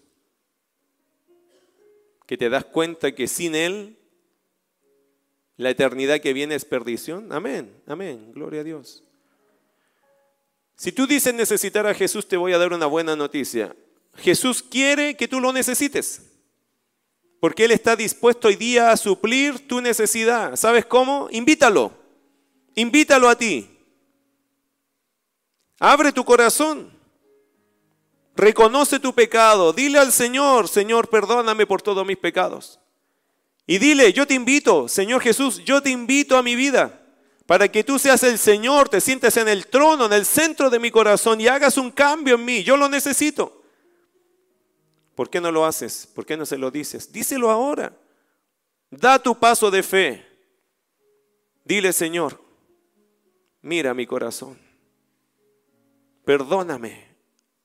[SPEAKER 1] Que te das cuenta que sin Él la eternidad que viene es perdición. Amén, amén, gloria a Dios. Si tú dices necesitar a Jesús, te voy a dar una buena noticia. Jesús quiere que tú lo necesites. Porque Él está dispuesto hoy día a suplir tu necesidad. ¿Sabes cómo? Invítalo. Invítalo a ti. Abre tu corazón. Reconoce tu pecado. Dile al Señor, Señor, perdóname por todos mis pecados. Y dile, yo te invito, Señor Jesús, yo te invito a mi vida. Para que tú seas el Señor, te sientes en el trono, en el centro de mi corazón y hagas un cambio en mí. Yo lo necesito. ¿Por qué no lo haces? ¿Por qué no se lo dices? Díselo ahora. Da tu paso de fe. Dile, Señor, mira mi corazón. Perdóname.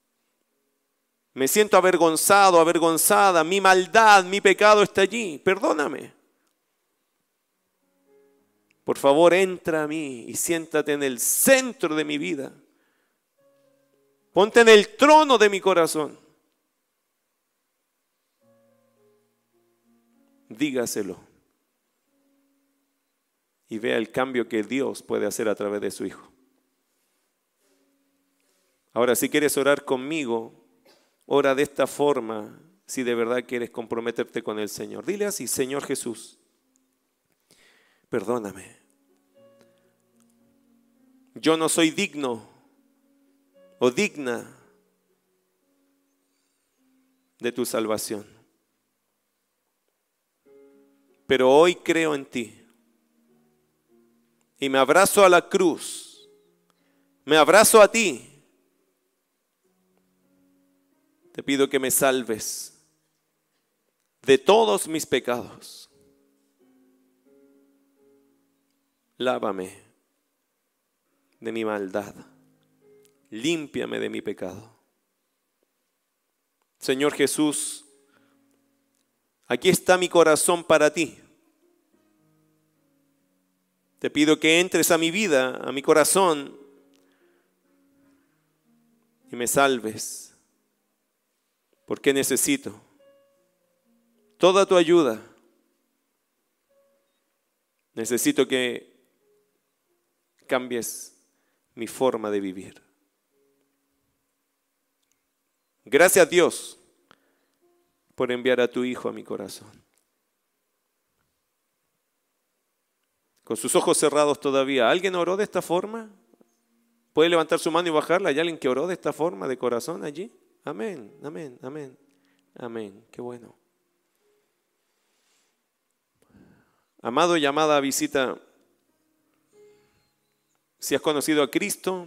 [SPEAKER 1] Me siento avergonzado, avergonzada. Mi maldad, mi pecado está allí. Perdóname. Por favor, entra a mí y siéntate en el centro de mi vida. Ponte en el trono de mi corazón. Dígaselo y vea el cambio que Dios puede hacer a través de su Hijo. Ahora, si quieres orar conmigo, ora de esta forma, si de verdad quieres comprometerte con el Señor. Dile así, Señor Jesús, perdóname. Yo no soy digno o digna de tu salvación. Pero hoy creo en ti y me abrazo a la cruz. Me abrazo a ti. Te pido que me salves de todos mis pecados. Lávame de mi maldad. Límpiame de mi pecado. Señor Jesús, aquí está mi corazón para ti. Te pido que entres a mi vida, a mi corazón, y me salves, porque necesito toda tu ayuda. Necesito que cambies mi forma de vivir. Gracias, Dios, por enviar a tu Hijo a mi corazón. Con sus ojos cerrados todavía, ¿alguien oró de esta forma? ¿Puede levantar su mano y bajarla? ¿Hay alguien que oró de esta forma, de corazón allí? Amén, amén, amén, amén. Qué bueno. Amado y amada visita, si has conocido a Cristo,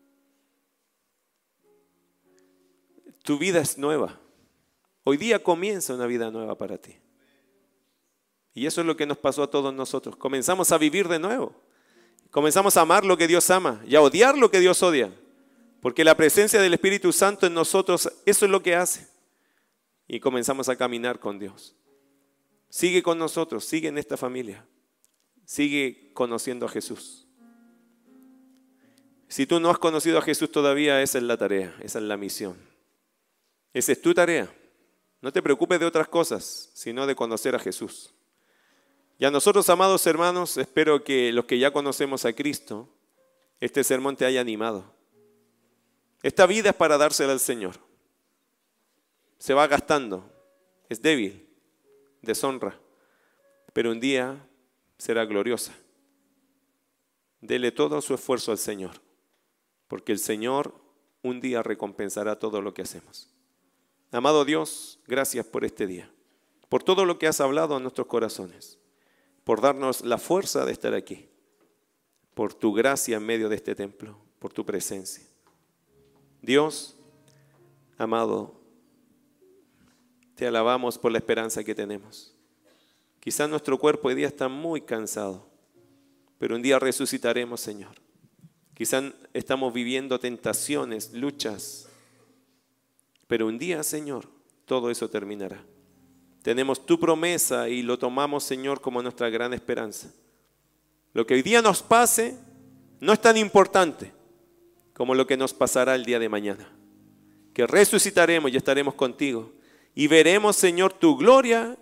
[SPEAKER 1] tu vida es nueva. Hoy día comienza una vida nueva para ti. Y eso es lo que nos pasó a todos nosotros. Comenzamos a vivir de nuevo. Comenzamos a amar lo que Dios ama y a odiar lo que Dios odia. Porque la presencia del Espíritu Santo en nosotros, eso es lo que hace. Y comenzamos a caminar con Dios. Sigue con nosotros, sigue en esta familia. Sigue conociendo a Jesús. Si tú no has conocido a Jesús todavía, esa es la tarea, esa es la misión. Esa es tu tarea. No te preocupes de otras cosas, sino de conocer a Jesús. Y a nosotros, amados hermanos, espero que los que ya conocemos a Cristo, este sermón te haya animado. Esta vida es para dársela al Señor. Se va gastando, es débil, deshonra, pero un día será gloriosa. Dele todo su esfuerzo al Señor, porque el Señor un día recompensará todo lo que hacemos. Amado Dios, gracias por este día, por todo lo que has hablado a nuestros corazones, por darnos la fuerza de estar aquí, por tu gracia en medio de este templo, por tu presencia. Dios, amado, te alabamos por la esperanza que tenemos. Quizás nuestro cuerpo hoy día está muy cansado, pero un día resucitaremos, Señor. Quizás estamos viviendo tentaciones, luchas, pero un día, Señor, todo eso terminará. Tenemos tu promesa y lo tomamos, Señor, como nuestra gran esperanza. Lo que hoy día nos pase no es tan importante como lo que nos pasará el día de mañana. Que resucitaremos y estaremos contigo. Y veremos, Señor, tu gloria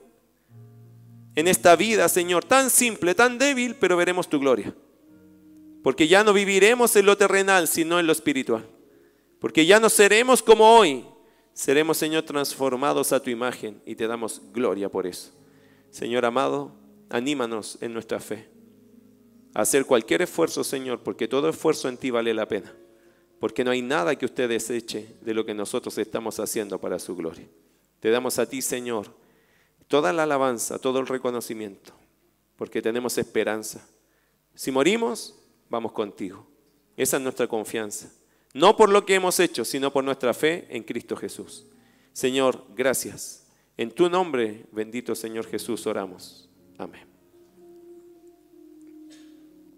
[SPEAKER 1] en esta vida, Señor, tan simple, tan débil, pero veremos tu gloria. Porque ya no viviremos en lo terrenal, sino en lo espiritual. Porque ya no seremos como hoy. Seremos, Señor, transformados a tu imagen y te damos gloria por eso. Señor amado, anímanos en nuestra fe a hacer cualquier esfuerzo, Señor, porque todo esfuerzo en ti vale la pena. Porque no hay nada que usted deseche de lo que nosotros estamos haciendo para su gloria. Te damos a ti, Señor, toda la alabanza, todo el reconocimiento, porque tenemos esperanza. Si morimos, vamos contigo. Esa es nuestra confianza. No por lo que hemos hecho, sino por nuestra fe en Cristo Jesús. Señor, gracias. En tu nombre, bendito Señor Jesús, oramos. Amén.